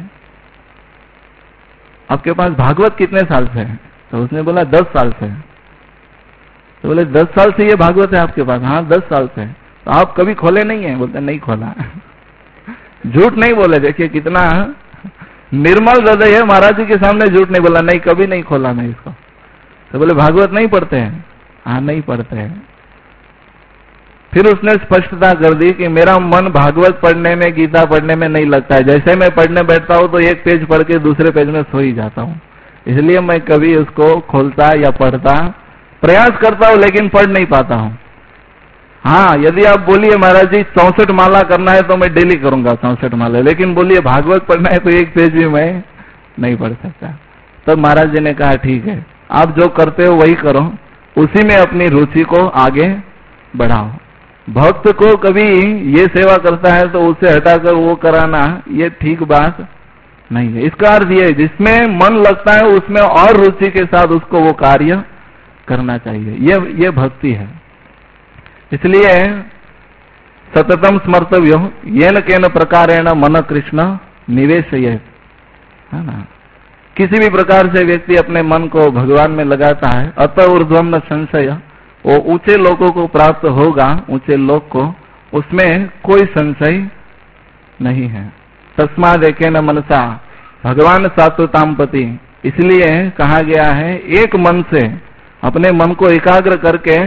आपके पास भागवत कितने साल से है? तो उसने बोला दस साल से। तो बोले दस साल से ये भागवत है आपके पास? हाँ, दस साल से। तो आप कभी खोले नहीं है? बोलते नहीं खोला। झूठ नहीं बोले, देखिए कितना निर्मल हृदय है, महाराज जी के सामने झूठ नहीं बोला, नहीं कभी नहीं खोला मैं इसको। तो बोले भागवत नहीं पढ़ते हैं? हाँ नहीं पढ़ते हैं। फिर उसने स्पष्टता कर दी कि मेरा मन भागवत पढ़ने में, गीता पढ़ने में नहीं लगता है। जैसे मैं पढ़ने बैठता हूँ तो एक पेज पढ़ के दूसरे पेज में सो ही जाता हूँ, इसलिए मैं कभी उसको खोलता या पढ़ता प्रयास करता हूँ लेकिन पढ़ नहीं पाता हूँ। हाँ, यदि आप बोलिए महाराज जी चौसठ माला करना है तो मैं डेली करूंगा चौसठ माला, लेकिन बोलिए भागवत पढ़ना है तो एक पेज भी मैं नहीं पढ़ सकता। तब तो महाराज जी ने कहा ठीक है, आप जो करते हो वही करो, उसी में अपनी रुचि को आगे बढ़ाओ। भक्त को कभी ये सेवा करता है तो उसे हटाकर वो कराना, ये ठीक बात नहीं है। इसका अर्थ ये जिसमें मन लगता है उसमें और रुचि के साथ उसको वो कार्य करना चाहिए, ये ये भक्ति है। इसलिए सततम स्मर्तव्यो येन केन प्रकारेण मन कृष्ण निवेशयेत्, है ना। किसी भी प्रकार से व्यक्ति अपने मन को भगवान में लगाता है, अतः ऊर्ध्वम न संशय, वो ऊंचे लोगों को प्राप्त होगा, ऊंचे लोक को, उसमें कोई संशय नहीं है। तस्माद एकेन मनसा भगवान सात्वताम पति, इसलिए कहा गया है एक मन से अपने मन को एकाग्र करके,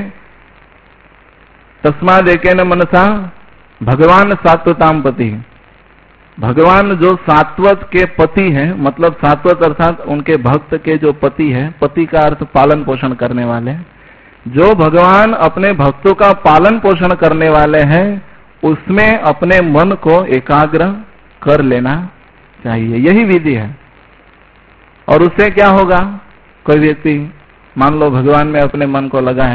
तस्माद एकेन मनसा भगवान सात्वताम पति, भगवान जो सात्वत के पति हैं, मतलब सात्वत अर्थात उनके भक्त के जो पति है, पति का अर्थ पालन पोषण करने वाले, जो भगवान अपने भक्तों का पालन पोषण करने वाले हैं, उसमें अपने मन को एकाग्र कर लेना चाहिए, यही विधि है। और उससे क्या होगा, कोई व्यक्ति मान लो भगवान में अपने मन को लगाए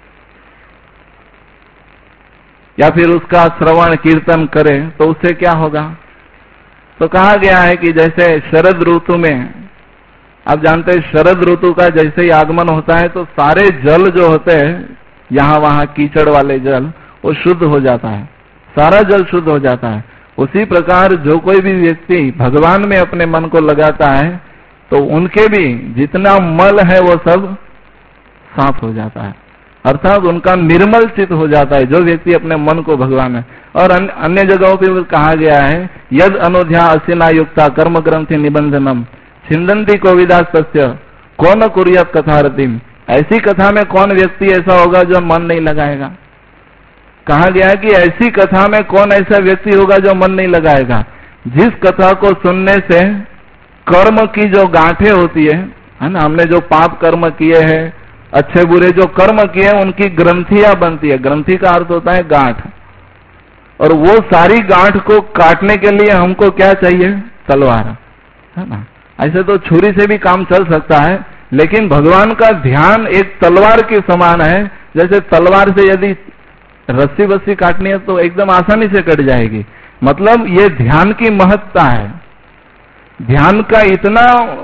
या फिर उसका श्रवण कीर्तन करे तो उससे क्या होगा। तो कहा गया है कि जैसे शरद ऋतु में, आप जानते हैं शरद ऋतु का जैसे ही आगमन होता है तो सारे जल जो होते हैं यहाँ वहाँ कीचड़ वाले जल, वो शुद्ध हो जाता है, सारा जल शुद्ध हो जाता है। उसी प्रकार जो कोई भी व्यक्ति भगवान में अपने मन को लगाता है तो उनके भी जितना मल है वो सब साफ हो जाता है, अर्थात उनका निर्मल चित्त हो जाता है, जो व्यक्ति अपने मन को भगवान में। और अन्य जगहों पर कहा गया है यद अनुध्या असिना युक्ता कर्म ग्रंथि निबंधनम छिंदंती कोविदास्तस्य कौन कुर्यात कथारतिम, ऐसी कथा में कौन व्यक्ति ऐसा होगा जो मन नहीं लगाएगा। कहा गया है कि ऐसी कथा में कौन ऐसा व्यक्ति होगा जो मन नहीं लगाएगा, जिस कथा को सुनने से कर्म की जो गांठें होती है, है ना, हमने जो पाप कर्म किए हैं, अच्छे बुरे जो कर्म किए हैं, उनकी ग्रंथियां बनती है। ग्रंथि का अर्थ होता है गांठ, और वो सारी गांठ को काटने के लिए हमको क्या चाहिए, तलवार, है ना। ऐसे तो छुरी से भी काम चल सकता है, लेकिन भगवान का ध्यान एक तलवार के समान है। जैसे तलवार से यदि रस्सी बस्सी काटनी है तो एकदम आसानी से कट जाएगी, मतलब ये ध्यान की महत्ता है। ध्यान का इतना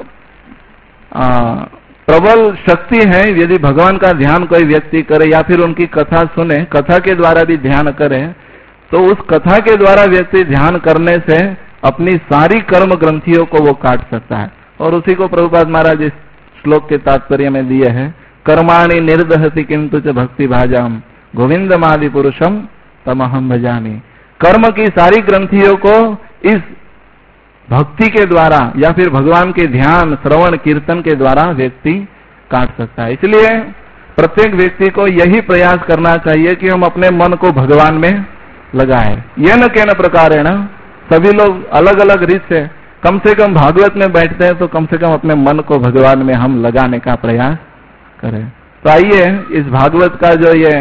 आ, प्रबल शक्ति है, यदि भगवान का ध्यान कोई व्यक्ति करे या फिर उनकी कथा सुने, कथा के द्वारा भी ध्यान करे, तो उस कथा के द्वारा व्यक्ति ध्यान करने से अपनी सारी कर्म ग्रंथियों को वो काट सकता है। और उसी को प्रभुपाद महाराज इस श्लोक के तात्पर्य में दिए हैं, कर्माणि निर्दहति किंतु च भक्ति भाजाम गोविंदमादि पुरुषम तमहम भजामि। कर्म की सारी ग्रंथियों को इस भक्ति के द्वारा या फिर भगवान के ध्यान श्रवण कीर्तन के द्वारा व्यक्ति काट सकता है। इसलिए प्रत्येक व्यक्ति को यही प्रयास करना चाहिए कि हम अपने मन को भगवान में लगाएं। यह न केन प्रकारेण, सभी लोग अलग अलग रीत से कम से कम भागवत में बैठते हैं तो कम से कम अपने मन को भगवान में हम लगाने का प्रयास करें। तो आइए इस भागवत का जो ये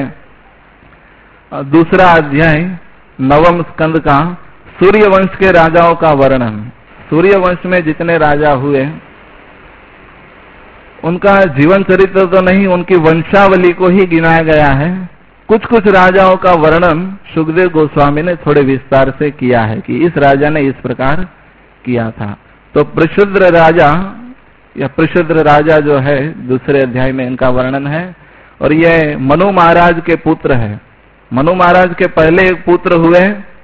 दूसरा अध्याय नवम स्कंद का सूर्य वंश के राजाओं का वर्णन। सूर्य वंश में जितने राजा हुए उनका जीवन चरित्र तो नहीं, उनकी वंशावली को ही गिनाया गया है। कुछ कुछ राजाओं का वर्णन सुखदेव गोस्वामी ने थोड़े विस्तार से किया है कि इस राजा ने इस प्रकार किया था। तो प्रशुद्र राजा या प्रशुद्र राजा जो है दूसरे अध्याय में इनका वर्णन है, और ये मनु महाराज के पुत्र है। मनु महाराज के पहले एक पुत्र हुए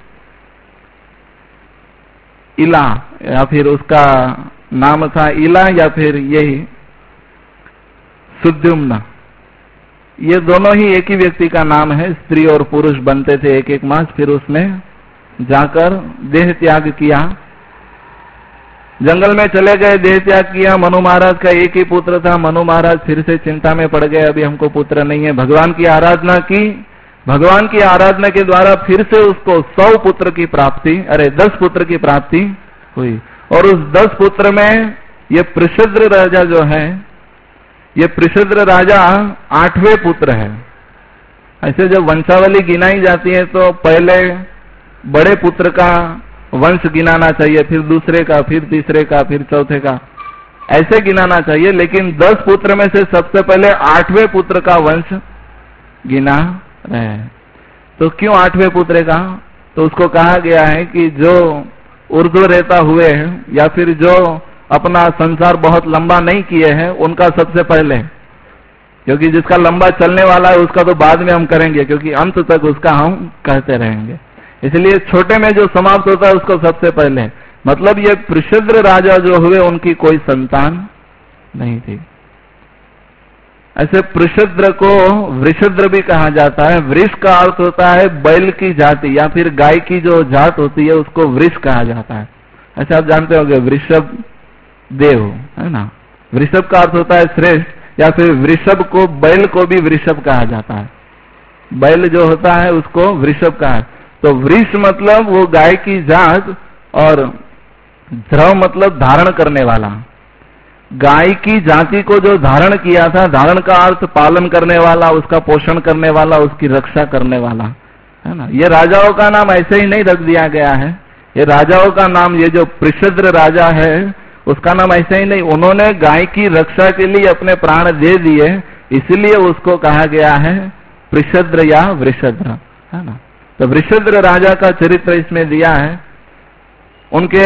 इला, या फिर उसका नाम था इला या फिर यही सुद्युम्न। ये दोनों ही एक ही व्यक्ति का नाम है, स्त्री और पुरुष बनते थे एक एक मास, फिर उसने जाकर देह त्याग किया। जंगल में चले गए, देह त्याग किया। मनु महाराज का एक ही पुत्र था। मनु महाराज फिर से चिंता में पड़ गए, अभी हमको पुत्र नहीं है। भगवान की आराधना की, भगवान की आराधना के द्वारा फिर से उसको सौ पुत्र की प्राप्ति, अरे दस पुत्र की प्राप्ति हुई। और उस दस पुत्र में ये पृषद्र राजा जो है, ये पृषद्र राजा आठवें पुत्र है। ऐसे जब वंशावली गिनाई जाती है तो पहले बड़े पुत्र का वंश गिनाना चाहिए, फिर दूसरे का, फिर तीसरे का, फिर चौथे का, ऐसे गिनाना चाहिए। लेकिन दस पुत्र में से सबसे पहले आठवें पुत्र का वंश गिना रहे। तो क्यों आठवें पुत्र का? तो उसको कहा गया है कि जो ऊर्ध्व रेता हुए हैं या फिर जो अपना संसार बहुत लंबा नहीं किए हैं उनका सबसे पहले, क्योंकि जिसका लंबा चलने वाला है उसका तो बाद में हम करेंगे, क्योंकि अंत तक उसका हम कहते रहेंगे। इसलिए छोटे में जो समाप्त होता है उसको सबसे पहले। मतलब ये पृषद्र राजा जो हुए उनकी कोई संतान नहीं थी। ऐसे पृषद्र को वृषद्र भी कहा जाता है। वृष का अर्थ होता है बैल की जाति या फिर गाय की जो जात होती है उसको वृष कहा जाता है। ऐसे आप जानते होंगे वृषभ देव, है ना। वृषभ का अर्थ होता है श्रेष्ठ, या फिर वृषभ को, बैल को भी वृषभ कहा जाता है। बैल जो होता है उसको वृषभ कहा है। तो वृष मतलब वो गाय की जात, और ध्रव मतलब धारण करने वाला। गाय की जाति को जो धारण किया था, धारण का अर्थ पालन करने वाला, उसका पोषण करने वाला, उसकी रक्षा करने वाला, है ना। ये राजाओं का नाम ऐसे ही नहीं रख दिया गया है। ये राजाओं का नाम, ये जो पृषद्र राजा है उसका नाम ऐसे ही नहीं, उन्होंने गाय की रक्षा के लिए अपने प्राण दे दिए, इसलिए उसको कहा गया है पृषद्र या वृषद्र, है ना। तो वृषद्र राजा का चरित्र इसमें दिया है। उनके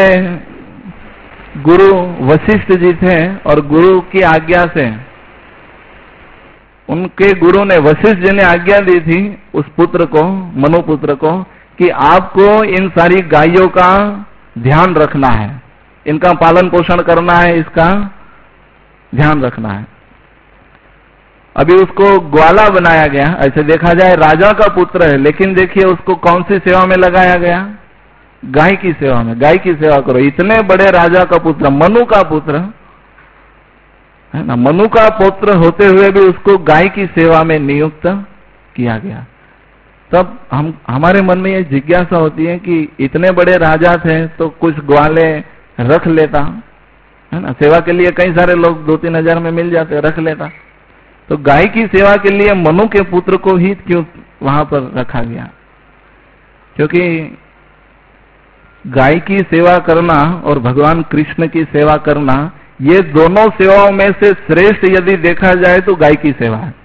गुरु वशिष्ठ जी थे और गुरु की आज्ञा से, उनके गुरु ने, वशिष्ठ जी ने आज्ञा दी थी उस पुत्र को, मनु पुत्र को, कि आपको इन सारी गायों का ध्यान रखना है, इनका पालन पोषण करना है, इसका ध्यान रखना है। अभी उसको ग्वाला बनाया गया। ऐसे देखा जाए राजा का पुत्र है, लेकिन देखिए उसको कौन सी सेवा में लगाया गया? गाय की सेवा में। गाय की सेवा करो। इतने बड़े राजा का पुत्र, मनु का पुत्र, है ना, मनु का पुत्र होते हुए भी उसको गाय की सेवा में नियुक्त किया गया। तब हम, हमारे मन में ये जिज्ञासा होती है कि इतने बड़े राजा थे तो कुछ ग्वाले रख लेता, है ना। सेवा के लिए कई सारे लोग दो तीन हजार में मिल जाते, रख लेता। तो गाय की सेवा के लिए मनु के पुत्र को ही क्यों वहां पर रखा गया? क्योंकि गाय की सेवा करना और भगवान कृष्ण की सेवा करना, ये दोनों सेवाओं में से श्रेष्ठ यदि देखा जाए तो गाय की सेवा है,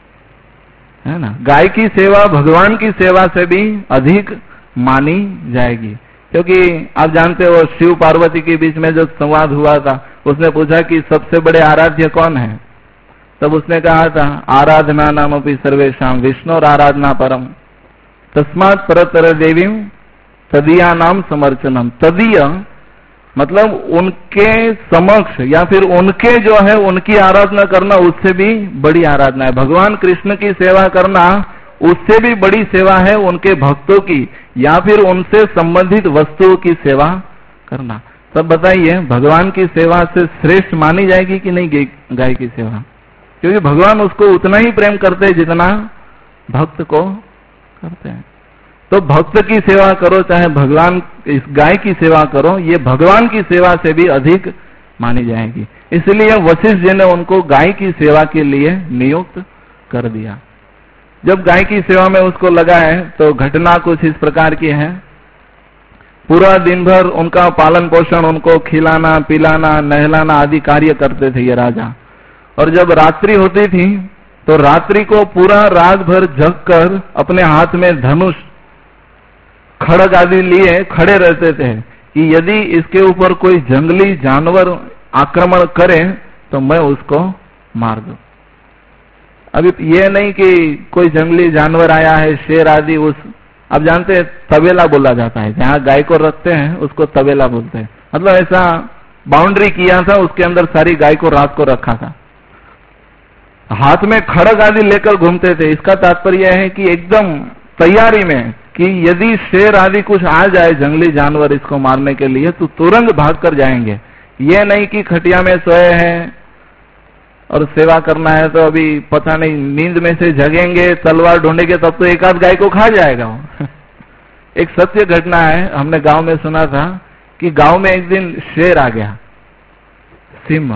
है ना। गाय की सेवा भगवान की सेवा से भी अधिक मानी जाएगी। क्योंकि आप जानते हो शिव पार्वती के बीच में जो संवाद हुआ था, उसने पूछा कि सबसे बड़े आराध्य कौन है? तब उसने कहा था आराधना नाम अपनी सर्वेशाम विष्णु और आराधना परम तस्मात् परतर देवी तदीया नाम समर्चनम। तदीय मतलब उनके समक्ष या फिर उनके जो है उनकी आराधना करना उससे भी बड़ी आराधना है। भगवान कृष्ण की सेवा करना उससे भी बड़ी सेवा है उनके भक्तों की, या फिर उनसे संबंधित वस्तुओं की सेवा करना। तब बताइए भगवान की सेवा से श्रेष्ठ मानी जाएगी कि नहीं गाय की सेवा? क्योंकि भगवान उसको उतना ही प्रेम करते हैं जितना भक्त को करते हैं। तो भक्त की सेवा करो चाहे भगवान इस गाय की सेवा करो, ये भगवान की सेवा से भी अधिक मानी जाएगी। इसलिए वशिष्ठ जी ने उनको गाय की सेवा के लिए नियुक्त कर दिया। जब गाय की सेवा में उसको लगा है तो घटना कुछ इस प्रकार की है। पूरा दिन भर उनका पालन पोषण, उनको खिलाना पिलाना नहलाना आदि कार्य करते थे ये राजा। और जब रात्रि होती थी तो रात्रि को पूरा रात भर जग कर अपने हाथ में धनुष खड़ग आदि लिए खड़े रहते थे कि यदि इसके ऊपर कोई जंगली जानवर आक्रमण करे तो मैं उसको मार दूं। अभी ये नहीं कि कोई जंगली जानवर आया है शेर आदि, उस आप जानते हैं तबेला बोला जाता है, जहां गाय को रखते हैं उसको तबेला बोलते हैं। मतलब ऐसा बाउंड्री किया था, उसके अंदर सारी गाय को रात को रखा था। हाथ में खड़ग आदि लेकर घूमते थे। इसका तात्पर्य है कि एकदम तैयारी में कि यदि शेर आदि कुछ आ जाए जंगली जानवर इसको मारने के लिए तो तुरंत भाग कर जाएंगे। ये नहीं कि खटिया में सोए हैं और सेवा करना है तो अभी पता नहीं नींद में से जगेंगे, तलवार ढूंढेंगे तब तो एक आध गाय को खा जाएगा वो। एक सत्य घटना है, हमने गांव में सुना था कि गांव में एक दिन शेर आ गया, सिंह,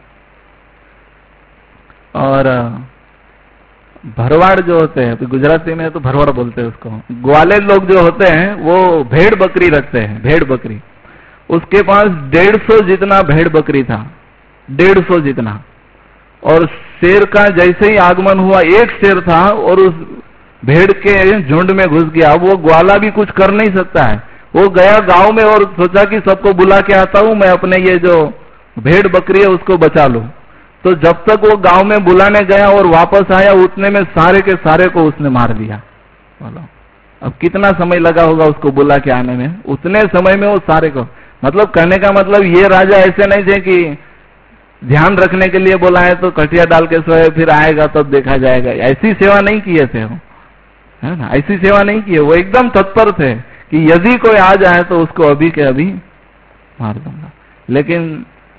और भरवाड़ जो होते हैं, गुजराती में तो भरवाड़ बोलते हैं उसको, ग्वाले लोग जो होते हैं वो भेड़ बकरी रखते हैं, भेड़ बकरी। उसके पास डेढ़ सौ जितना भेड़ बकरी था, डेढ़ सौ जितना। और शेर का जैसे ही आगमन हुआ, एक शेर था और उस भेड़ के झुंड में घुस गया। अब वो ग्वाला भी कुछ कर नहीं सकता है, वो गया गांव में और सोचा कि सबको बुला के आता हूं, मैं अपने ये जो भेड़ बकरी है उसको बचा लूं। तो जब तक वो गांव में बुलाने गया और वापस आया, उतने में सारे के सारे को उसने मार दिया। बोलो अब कितना समय लगा होगा उसको बुला के आने में, उतने समय में वो सारे को, मतलब कहने का मतलब ये राजा ऐसे नहीं थे कि ध्यान रखने के लिए बोला है तो कटिया डाल के सोए फिर आएगा तब देखा जाएगा, ऐसी सेवा नहीं किए थे वो, है ना, ऐसी सेवा नहीं किए। वो एकदम तत्पर थे कि यदि कोई आ जाए तो उसको अभी के अभी मार दूंगा। लेकिन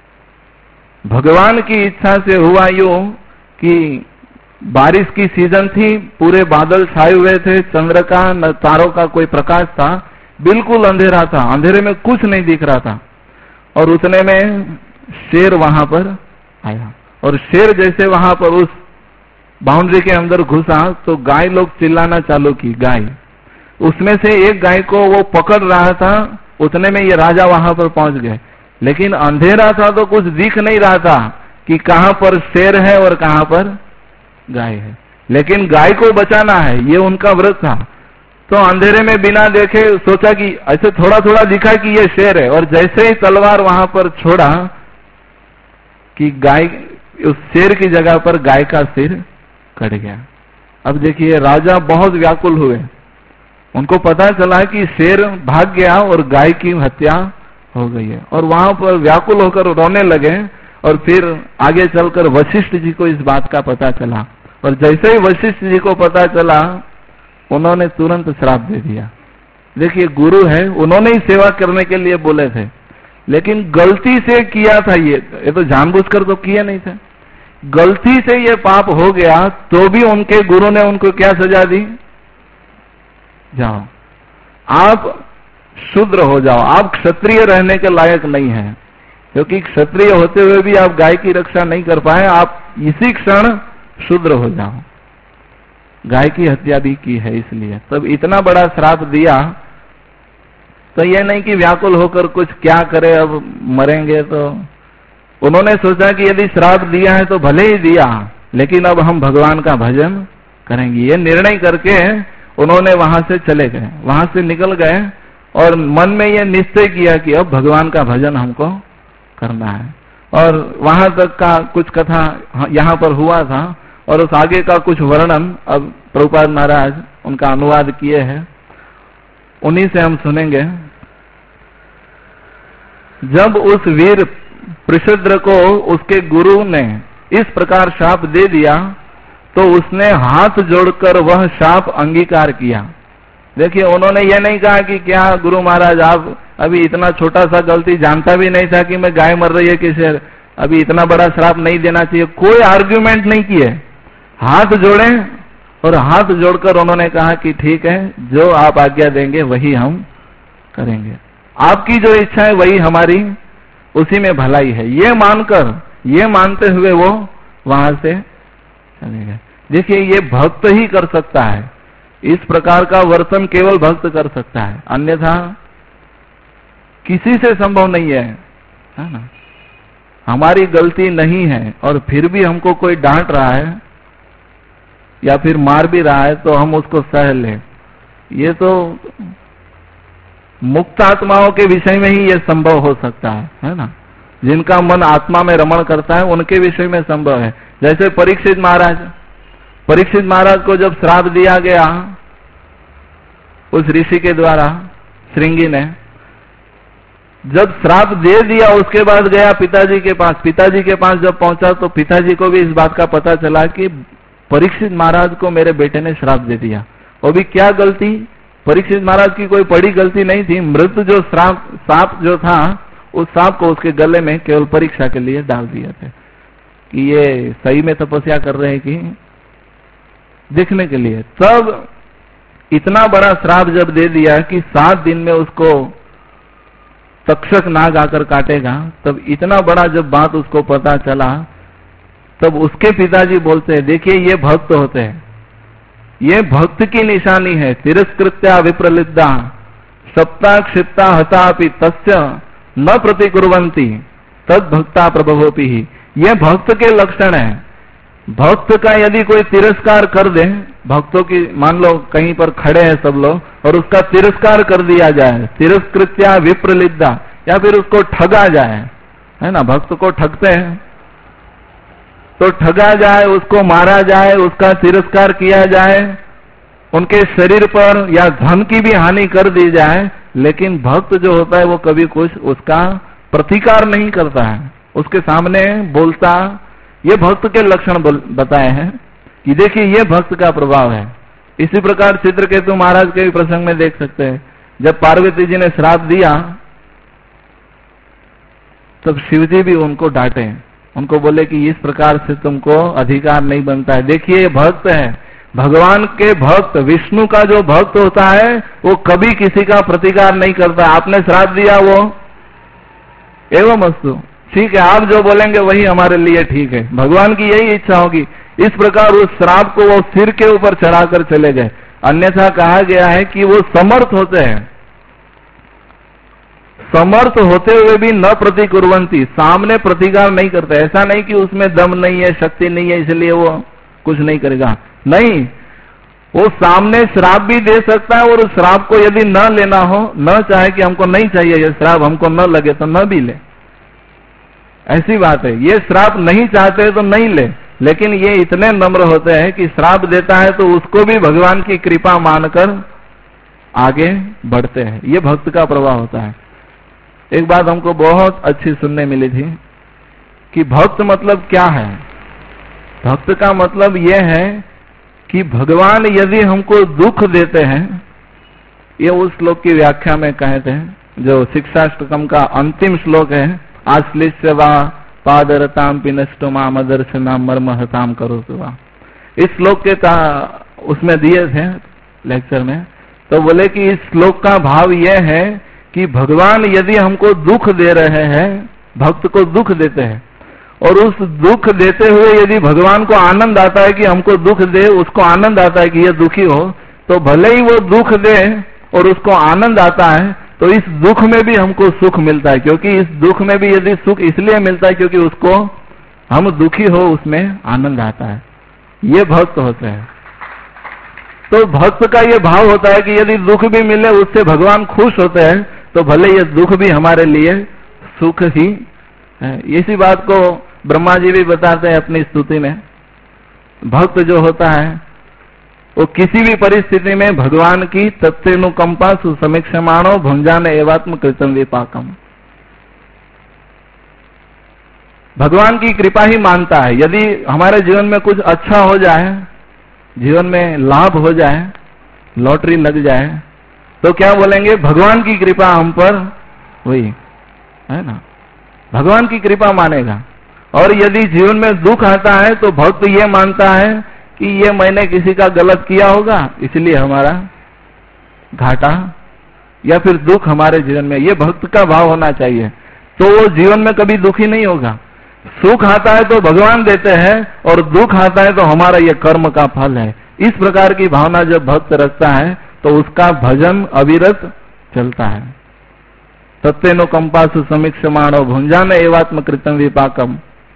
भगवान की इच्छा से हुआ यूं कि बारिश की सीजन थी, पूरे बादल छाए हुए थे, चंद्र का न तारों का कोई प्रकाश था, बिल्कुल अंधेरा था, अंधेरे में कुछ नहीं दिख रहा था। और उतने में शेर वहां पर आया, और शेर जैसे वहां पर उस बाउंड्री के अंदर घुसा तो गाय लोग चिल्लाना चालू की, गाय। उसमें से एक गाय को वो पकड़ रहा था, उतने में ये राजा वहां पर पहुंच गए। लेकिन अंधेरा था तो कुछ दिख नहीं रहा था कि कहां पर शेर है और कहां पर गाय है, लेकिन गाय को बचाना है, ये उनका व्रत था। तो अंधेरे में बिना देखे सोचा कि ऐसे थोड़ा थोड़ा दिखा कि ये शेर है, और जैसे ही तलवार वहां पर छोड़ा कि गाय, उस शेर की जगह पर गाय का सिर कट गया। अब देखिए राजा बहुत व्याकुल हुए, उनको पता चला कि शेर भाग गया और गाय की हत्या हो गई है, और वहां पर व्याकुल होकर रोने लगे। और फिर आगे चलकर वशिष्ठ जी को इस बात का पता चला, और जैसे ही वशिष्ठ जी को पता चला उन्होंने तुरंत श्राप दे दिया। देखिए गुरु है, उन्होंने ही सेवा करने के लिए बोले थे, लेकिन गलती से किया था ये ये तो जानबूझकर तो किए नहीं थे, गलती से ये पाप हो गया तो भी उनके गुरु ने उनको क्या सजा दी, जाओ आप शूद्र हो जाओ, आप क्षत्रिय रहने के लायक नहीं है। क्योंकि क्षत्रिय होते हुए भी आप गाय की रक्षा नहीं कर पाए, आप इसी क्षण शूद्र हो जाओ। गाय की हत्या भी की है इसलिए, तब इतना बड़ा श्राप दिया। तो ये नहीं कि व्याकुल होकर कुछ क्या करे, अब मरेंगे। तो उन्होंने सोचा कि यदि श्राप दिया है तो भले ही दिया, लेकिन अब हम भगवान का भजन करेंगे। ये निर्णय करके उन्होंने वहां से चले गए, वहां से निकल गए और मन में ये निश्चय किया कि अब भगवान का भजन हमको करना है। और वहां तक का कुछ कथा यहाँ पर हुआ था, और उस आगे का कुछ वर्णन अब प्रभुपाद महाराज उनका अनुवाद किए हैं, उन्हीं से हम सुनेंगे। जब उस वीर पृषद्र को उसके गुरु ने इस प्रकार शाप दे दिया तो उसने हाथ जोड़कर वह शाप अंगीकार किया। देखिए उन्होंने ये नहीं कहा कि क्या गुरु महाराज आप अभी इतना छोटा सा गलती, जानता भी नहीं था कि मैं गाय मर रही है कि शेर, अभी इतना बड़ा श्राप नहीं देना चाहिए, कोई आर्ग्यूमेंट नहीं किए, हाथ जोड़े और हाथ जोड़कर उन्होंने कहा कि ठीक है, जो आप आज्ञा देंगे वही हम करेंगे, आपकी जो इच्छा है वही हमारी, उसी में भलाई है, ये मानकर, ये मानते हुए वो वहां से चले गए। देखिए ये भक्त ही कर सकता है, इस प्रकार का वर्तन केवल भक्त कर सकता है, अन्यथा किसी से संभव नहीं है, है ना। हमारी गलती नहीं है और फिर भी हमको कोई डांट रहा है या फिर मार भी रहा है तो हम उसको सह लें, ये तो मुक्त आत्माओं के विषय में ही ये संभव हो सकता है, है ना। जिनका मन आत्मा में रमण करता है उनके विषय में संभव है। जैसे परीक्षित महाराज, परीक्षित महाराज को जब श्राप दिया गया उस ऋषि के द्वारा, श्रृंगी ने जब श्राप दे दिया उसके बाद गया पिताजी के पास। पिताजी के पास जब पहुंचा तो पिताजी को भी इस बात का पता चला कि परीक्षित महाराज को मेरे बेटे ने श्राप दे दिया। वो भी क्या गलती, परीक्षित महाराज की कोई बड़ी गलती नहीं थी, मृत जो श्राप सांप जो था उस सांप को उसके गले में केवल परीक्षा के लिए डाल दिए थे कि ये सही में तपस्या कर रहे हैं कि देखने के लिए। तब इतना बड़ा श्राप जब दे दिया कि सात दिन में उसको तक्षक नाग आकर काटेगा, तब इतना बड़ा जब बात उसको पता चला, तब उसके पिताजी बोलते हैं, देखिए ये भक्त होते हैं, ये भक्त की निशानी है। तिरस्कृत्या विप्रलिप्ता सप्ता क्षिप्ता हतापि तस्य न प्रतिकुर्वन्ति तद भक्ता प्रभवोपि ही। ये भक्त के लक्षण है। भक्त का यदि कोई तिरस्कार कर दे, भक्तों की मान लो कहीं पर खड़े हैं सब लोग और उसका तिरस्कार कर दिया जाए, तिरस्कृत्या विप्रलिप्ता, या फिर उसको ठगा जाए, है ना, भक्त को ठगते हैं, तो ठगा जाए, उसको मारा जाए, उसका तिरस्कार किया जाए, उनके शरीर पर या धन की भी हानि कर दी जाए, लेकिन भक्त जो होता है वो कभी कुछ उसका प्रतिकार नहीं करता है, उसके सामने बोलता। ये भक्त के लक्षण बताए हैं कि देखिए ये भक्त का प्रभाव है। इसी प्रकार चित्रकेतु महाराज के भी प्रसंग में देख सकते हैं, जब पार्वती जी ने श्राप दिया तब शिवजी भी उनको डांटे, उनको बोले कि इस प्रकार से तुमको अधिकार नहीं बनता है। देखिए ये भक्त है, भगवान के भक्त, विष्णु का जो भक्त होता है वो कभी किसी का प्रतिकार नहीं करता। आपने श्राप दिया वो एवं अस्तु, ठीक है, आप जो बोलेंगे वही हमारे लिए ठीक है। भगवान की यही इच्छा होगी। इस प्रकार उस श्राप को वो सिर के ऊपर चढ़ाकर चले गए। अन्यथा कहा गया है कि वो समर्थ होते हैं, समर्थ होते हुए भी न प्रतिकुर्वन्ति, सामने प्रतिकार नहीं करते। ऐसा नहीं कि उसमें दम नहीं है, शक्ति नहीं है, इसलिए वो कुछ नहीं करेगा, नहीं, वो सामने श्राप भी दे सकता है और उस श्राप को यदि न लेना हो, न चाहे कि हमको नहीं चाहिए ये श्राप, हमको न लगे तो न भी ले, ऐसी बात है। ये श्राप नहीं चाहते तो नहीं ले, लेकिन ये इतने नम्र होते हैं कि श्राप देता है तो उसको भी भगवान की कृपा मानकर आगे बढ़ते हैं। ये भक्त का प्रभाव होता है। एक बात हमको बहुत अच्छी सुनने मिली थी कि भक्त मतलब क्या है। भक्त का मतलब यह है कि भगवान यदि हमको दुख देते हैं, ये उस श्लोक की व्याख्या में कहते हैं जो शिक्षाष्टकम का अंतिम श्लोक है, आश्लिष्य वा पादरताम पिनष्टो माम दर्शनाम मर्म हताम करो वा। इस श्लोक के उसमें दिए थे लेक्चर में, तो बोले कि इस श्लोक का भाव यह है कि भगवान यदि हमको दुख दे रहे हैं, भक्त को दुख देते हैं, और उस दुख देते हुए यदि भगवान को आनंद आता है कि हमको दुख दे, उसको आनंद आता है कि ये दुखी हो, तो भले ही वो दुख दे और उसको आनंद आता है, तो इस दुख में भी हमको सुख मिलता है। क्योंकि इस दुख में भी यदि सुख इसलिए मिलता है क्योंकि उसको हम दुखी हो उसमें आनंद आता है। ये भक्त होते हैं। तो भक्त का ये भाव होता है कि यदि दुख भी मिले उससे भगवान खुश होते हैं, तो भले ये दुख भी हमारे लिए सुख ही है। इसी बात को ब्रह्मा जी भी बताते हैं अपनी स्तुति में। भक्त जो होता है वो किसी भी परिस्थिति में भगवान की तत्वेनुकंपा सुसमीक्षमाणो भुंजान एवात्म कृतम विपाकम, भगवान की कृपा ही मानता है। यदि हमारे जीवन में कुछ अच्छा हो जाए, जीवन में लाभ हो जाए, लॉटरी लग जाए, तो क्या बोलेंगे, भगवान की कृपा हम पर हुई, है ना, भगवान की कृपा मानेगा। और यदि जीवन में दुख आता है तो भक्त ये मानता है कि ये मैंने किसी का गलत किया होगा इसलिए हमारा घाटा या फिर दुख हमारे जीवन में, ये भक्त का भाव होना चाहिए। तो वो जीवन में कभी दुखी नहीं होगा। सुख आता है तो भगवान देते हैं और दुख आता है तो हमारा ये कर्म का फल है। इस प्रकार की भावना जब भक्त रखता है तो उसका भजन अविरत चलता है। तत्वेनो कंपासु समीक्षमाणो भुंजान एवात्म कृतम विपाकम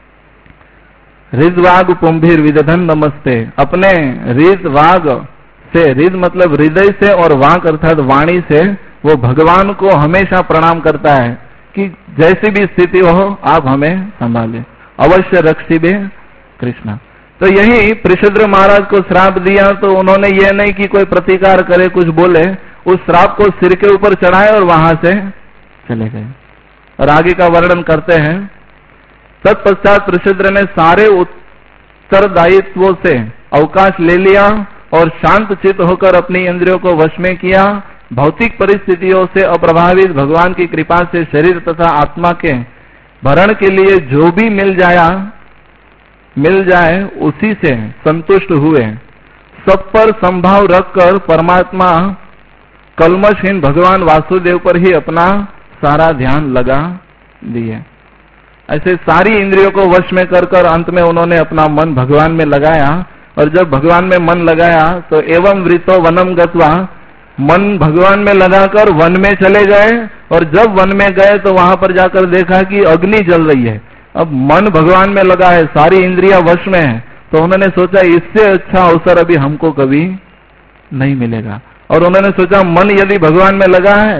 हृदवाग पुंभीर विदधन नमस्ते। अपने हृद वाग से, हृद मतलब हृदय से और वाक अर्थात वाणी से वो भगवान को हमेशा प्रणाम करता है कि जैसी भी स्थिति हो आप हमें संभाले, अवश्य रक्षिबे कृष्णा। तो यही पृषद्र महाराज को श्राप दिया तो उन्होंने ये नहीं कि कोई प्रतिकार करे, कुछ बोले, उस श्राप को सिर के ऊपर चढ़ाए और वहां से चले गए। और आगे का वर्णन करते हैं। तत्पश्चात पृषद्र ने सारे उत्तरदायित्वों से अवकाश ले लिया और शांत चित्त होकर अपनी इंद्रियों को वश में किया। भौतिक परिस्थितियों से अप्रभावित भगवान की कृपा से शरीर तथा आत्मा के भरण के लिए जो भी मिल जाया मिल जाए उसी से संतुष्ट हुए। सब पर संभाव रखकर परमात्मा कलमशहीन भगवान वासुदेव पर ही अपना सारा ध्यान लगा दिए। ऐसे सारी इंद्रियों को वश में कर कर अंत में उन्होंने अपना मन भगवान में लगाया, और जब भगवान में मन लगाया तो एवं वृतो वनम गत्वा, मन भगवान में लगाकर वन में चले गए, और जब वन में गए तो वहां पर जाकर देखा कि अग्नि जल रही है। अब मन भगवान में लगा है, सारी इंद्रियां वश में है, तो उन्होंने सोचा इससे अच्छा अवसर अभी हमको कभी नहीं मिलेगा। और उन्होंने सोचा मन यदि भगवान में लगा है,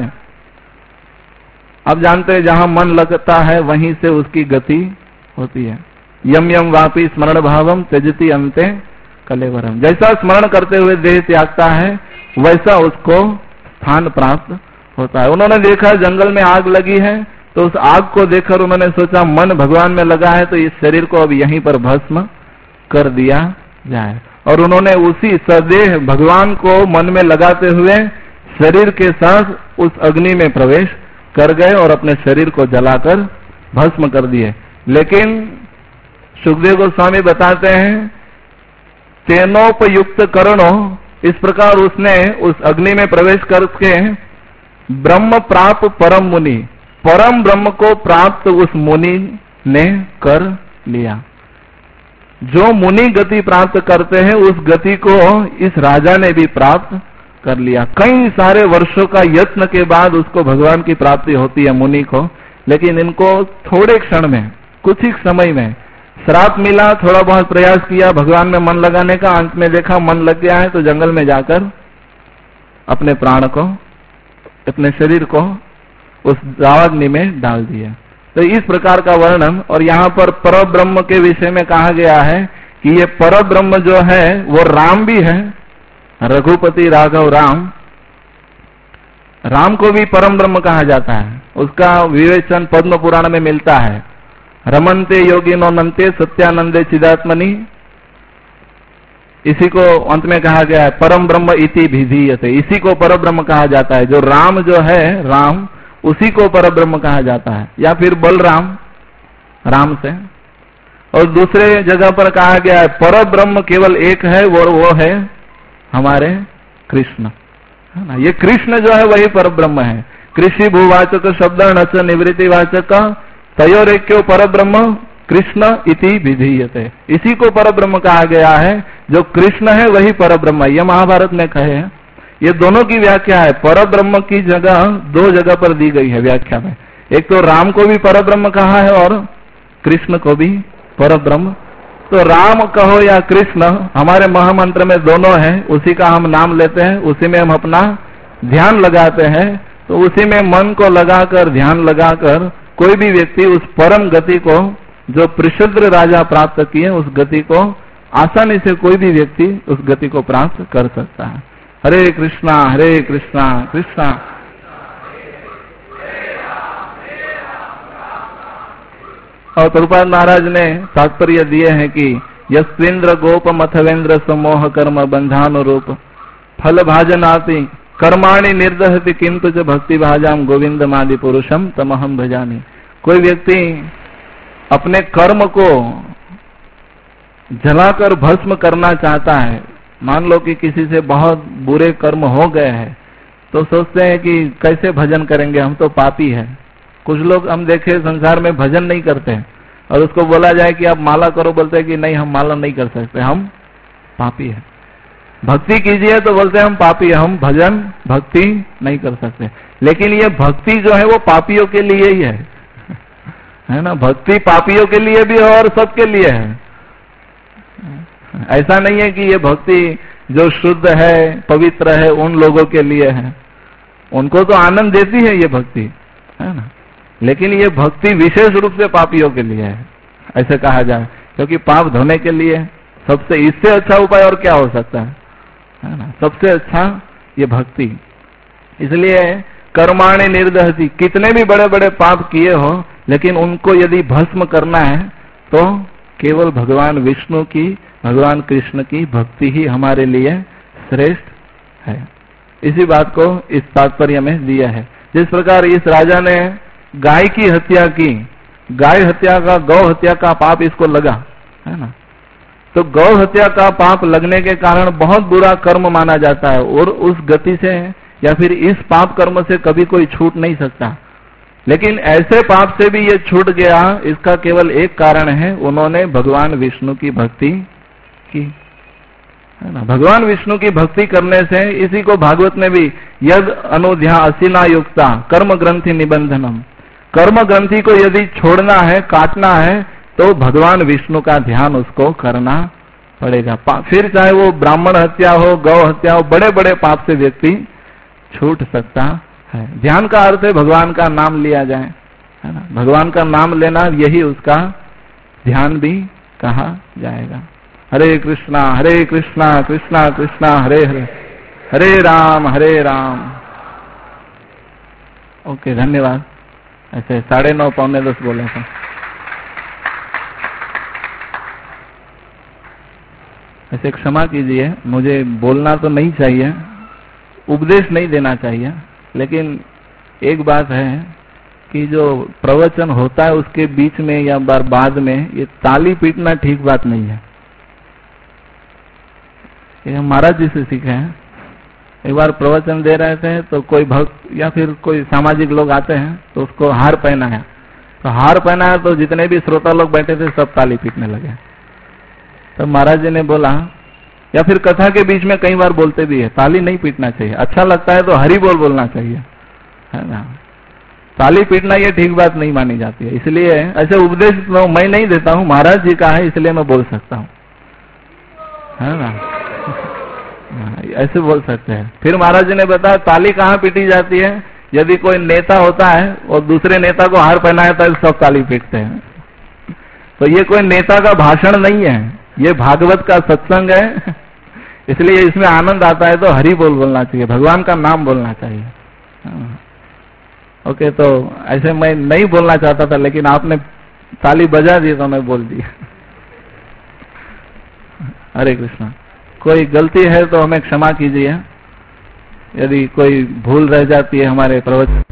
अब जानते हैं जहां मन लगता है वहीं से उसकी गति होती है। यम यम वापी स्मरण भावम त्यजति अंते कलेवरम, जैसा स्मरण करते हुए देह त्यागता है वैसा उसको स्थान प्राप्त होता है। उन्होंने देखा जंगल में आग लगी है, तो उस आग को देखकर उन्होंने सोचा मन भगवान में लगा है तो इस शरीर को अब यहीं पर भस्म कर दिया जाए। और उन्होंने उसी सदेह भगवान को मन में लगाते हुए शरीर के साथ उस अग्नि में प्रवेश कर गए और अपने शरीर को जलाकर भस्म कर दिए। लेकिन सुखदेव गोस्वामी बताते हैं तेनोपयुक्त करणो, इस प्रकार उसने उस अग्नि में प्रवेश करके ब्रह्म प्राप्त परम मुनि, परम ब्रह्म को प्राप्त उस मुनि ने कर लिया। जो मुनि गति प्राप्त करते हैं उस गति को इस राजा ने भी प्राप्त कर लिया। कई सारे वर्षों का यत्न के बाद उसको भगवान की प्राप्ति होती है मुनि को, लेकिन इनको थोड़े क्षण में, कुछ ही समय में श्राप मिला। थोड़ा बहुत प्रयास किया भगवान में मन लगाने का, अंत में देखा मन लग गया है तो जंगल में जाकर अपने प्राण को, अपने शरीर को उस दावाग्नि में डाल दिया। तो इस प्रकार का वर्णन, और यहाँ पर परब्रह्म के विषय में कहा गया है कि ये परब्रह्म जो है वो राम भी है, रघुपति राघव राम। राम को भी परम ब्रह्म कहा जाता है, उसका विवेचन पद्म पुराण में मिलता है। रमन्ते योगिनो नन्ते सत्यानंदे चिदात्मनि, इसी को अंत में कहा गया है परम ब्रह्म इति भिधीयते, इसी को परम ब्रह्म कहा जाता है। जो राम जो है राम, उसी को परम ब्रह्म कहा जाता है, या फिर बलराम राम से। और दूसरे जगह पर कहा गया है परम ब्रह्म केवल एक है, वो वो है हमारे कृष्ण, है ना। ये कृष्ण जो है वही परम ब्रह्म है। कृषि भूवाचक शब्द नच निवृत्ति वाचक तयोरेक्यो परब्रह्म कृष्ण इति विधीयते, इसी को परब्रह्म कहा गया है। जो कृष्ण है वही परब्रह्म है, यह महाभारत में कहे हैं। ये दोनों की व्याख्या है, परब्रह्म की जगह दो जगह पर दी गई है व्याख्या में। एक तो राम को भी परब्रह्म कहा है और कृष्ण को भी परब्रह्म। तो राम कहो या कृष्ण, हमारे महामंत्र में दोनों है, उसी का हम नाम लेते हैं, उसी में हम अपना ध्यान लगाते हैं। तो उसी में मन को लगाकर, ध्यान लगाकर कोई भी व्यक्ति उस परम गति को, जो प्रसिद्ध राजा प्राप्त किए, उस गति को आसानी से कोई भी व्यक्ति उस गति को प्राप्त कर सकता है। हरे कृष्णा हरे कृष्णा कृष्णा। और प्रभुपाद महाराज ने तात्पर्य दिए हैं कि यस्वेन्द्र गोप मथवेन्द्र समोह कर्म बंधानुरूप फल भाजनाति कर्माणि निर्दहति किंतु च भक्ति भाजाम गोविंदमादि पुरुषम तमहम भजामि। कोई व्यक्ति अपने कर्म को जलाकर भस्म करना चाहता है, मान लो कि किसी से बहुत बुरे कर्म हो गए हैं, तो सोचते हैं कि कैसे भजन करेंगे, हम तो पापी हैं। कुछ लोग हम देखे संसार में भजन नहीं करते, और उसको बोला जाए कि आप माला करो, बोलते हैं कि नहीं हम माला नहीं कर सकते, हम पापी हैं। भक्ति कीजिए तो बोलते हैं हम पापी हैं, हम भजन भक्ति नहीं कर सकते। लेकिन ये भक्ति जो है वो पापियों के लिए ही है, है ना। भक्ति पापियों के लिए भी है और सबके लिए है। ऐसा नहीं है कि ये भक्ति जो शुद्ध है, पवित्र है, उन लोगों के लिए है, उनको तो आनंद देती है ये भक्ति, है ना। लेकिन ये भक्ति विशेष रूप से पापियों के लिए है, ऐसे कहा जाए, क्योंकि पाप धोने के लिए सबसे इससे अच्छा उपाय और क्या हो सकता है, है ना। सबसे अच्छा ये भक्ति। इसलिए कर्माणि निर्दहति, कितने भी बड़े बड़े पाप किए हो, लेकिन उनको यदि भस्म करना है तो केवल भगवान विष्णु की, भगवान कृष्ण की भक्ति ही हमारे लिए श्रेष्ठ है। इसी बात को इस तात्पर्य में दिया है। जिस प्रकार इस राजा ने गाय की हत्या की, गाय हत्या का, गौ हत्या का पाप इसको लगा, है ना, तो गौ हत्या का पाप लगने के कारण बहुत बुरा कर्म माना जाता है और उस गति से या फिर इस पाप कर्म से कभी कोई छूट नहीं सकता। लेकिन ऐसे पाप से भी ये छूट गया, इसका केवल एक कारण है, उन्होंने भगवान विष्णु की भक्ति की, है ना। भगवान विष्णु की भक्ति करने से, इसी को भागवत में भी यद अनुध्या असीना युक्ता कर्म ग्रंथि निबंधनम, कर्म ग्रंथि को यदि छोड़ना है, काटना है, तो भगवान विष्णु का ध्यान उसको करना पड़ेगा। फिर चाहे वो ब्राह्मण हत्या हो, गौ हत्या हो, बड़े बड़े पाप से व्यक्ति छूट सकता है। ध्यान का अर्थ है भगवान का नाम लिया जाए, है ना, भगवान का नाम लेना, यही उसका ध्यान भी कहा जाएगा। हरे कृष्णा हरे कृष्णा कृष्णा कृष्णा हरे हरे, हरे राम हरे राम। ओके, धन्यवाद। ऐसे साढ़े नौ पौने दस बोला था। ऐसे क्षमा कीजिए, मुझे बोलना तो नहीं चाहिए, उपदेश नहीं देना चाहिए, लेकिन एक बात है कि जो प्रवचन होता है उसके बीच में या बार बाद में ये ताली पीटना ठीक बात नहीं है। ये हम महाराज जी से सीखे हैं। एक बार प्रवचन दे रहे थे तो कोई भक्त या फिर कोई सामाजिक लोग आते हैं तो उसको हार पहनाया, तो हार पहनाया तो जितने भी श्रोता लोग बैठे थे सब ताली पीटने लगे। तो महाराज जी ने बोला, या फिर कथा के बीच में कई बार बोलते भी है, ताली नहीं पीटना चाहिए, अच्छा लगता है तो हरि बोल बोलना चाहिए, है ना। ताली पीटना ये ठीक बात नहीं मानी जाती है। इसलिए ऐसे उपदेश तो मैं नहीं देता हूँ, महाराज जी का है इसलिए मैं बोल सकता हूँ, है ना, ऐसे बोल सकते हैं। फिर महाराज जी ने बताया ताली कहाँ पीटी जाती है, यदि कोई नेता होता है और दूसरे नेता को हार पहनाया तो सब ताली पीटते हैं। तो ये कोई नेता का भाषण नहीं है, ये भागवत का सत्संग है, इसलिए इसमें आनंद आता है तो हरि बोल बोलना चाहिए, भगवान का नाम बोलना चाहिए। ओके, तो ऐसे मैं नहीं बोलना चाहता था, लेकिन आपने ताली बजा दी तो मैं बोल दिया। हरे कृष्णा। कोई गलती है तो हमें क्षमा कीजिए, यदि कोई भूल रह जाती है हमारे प्रवचन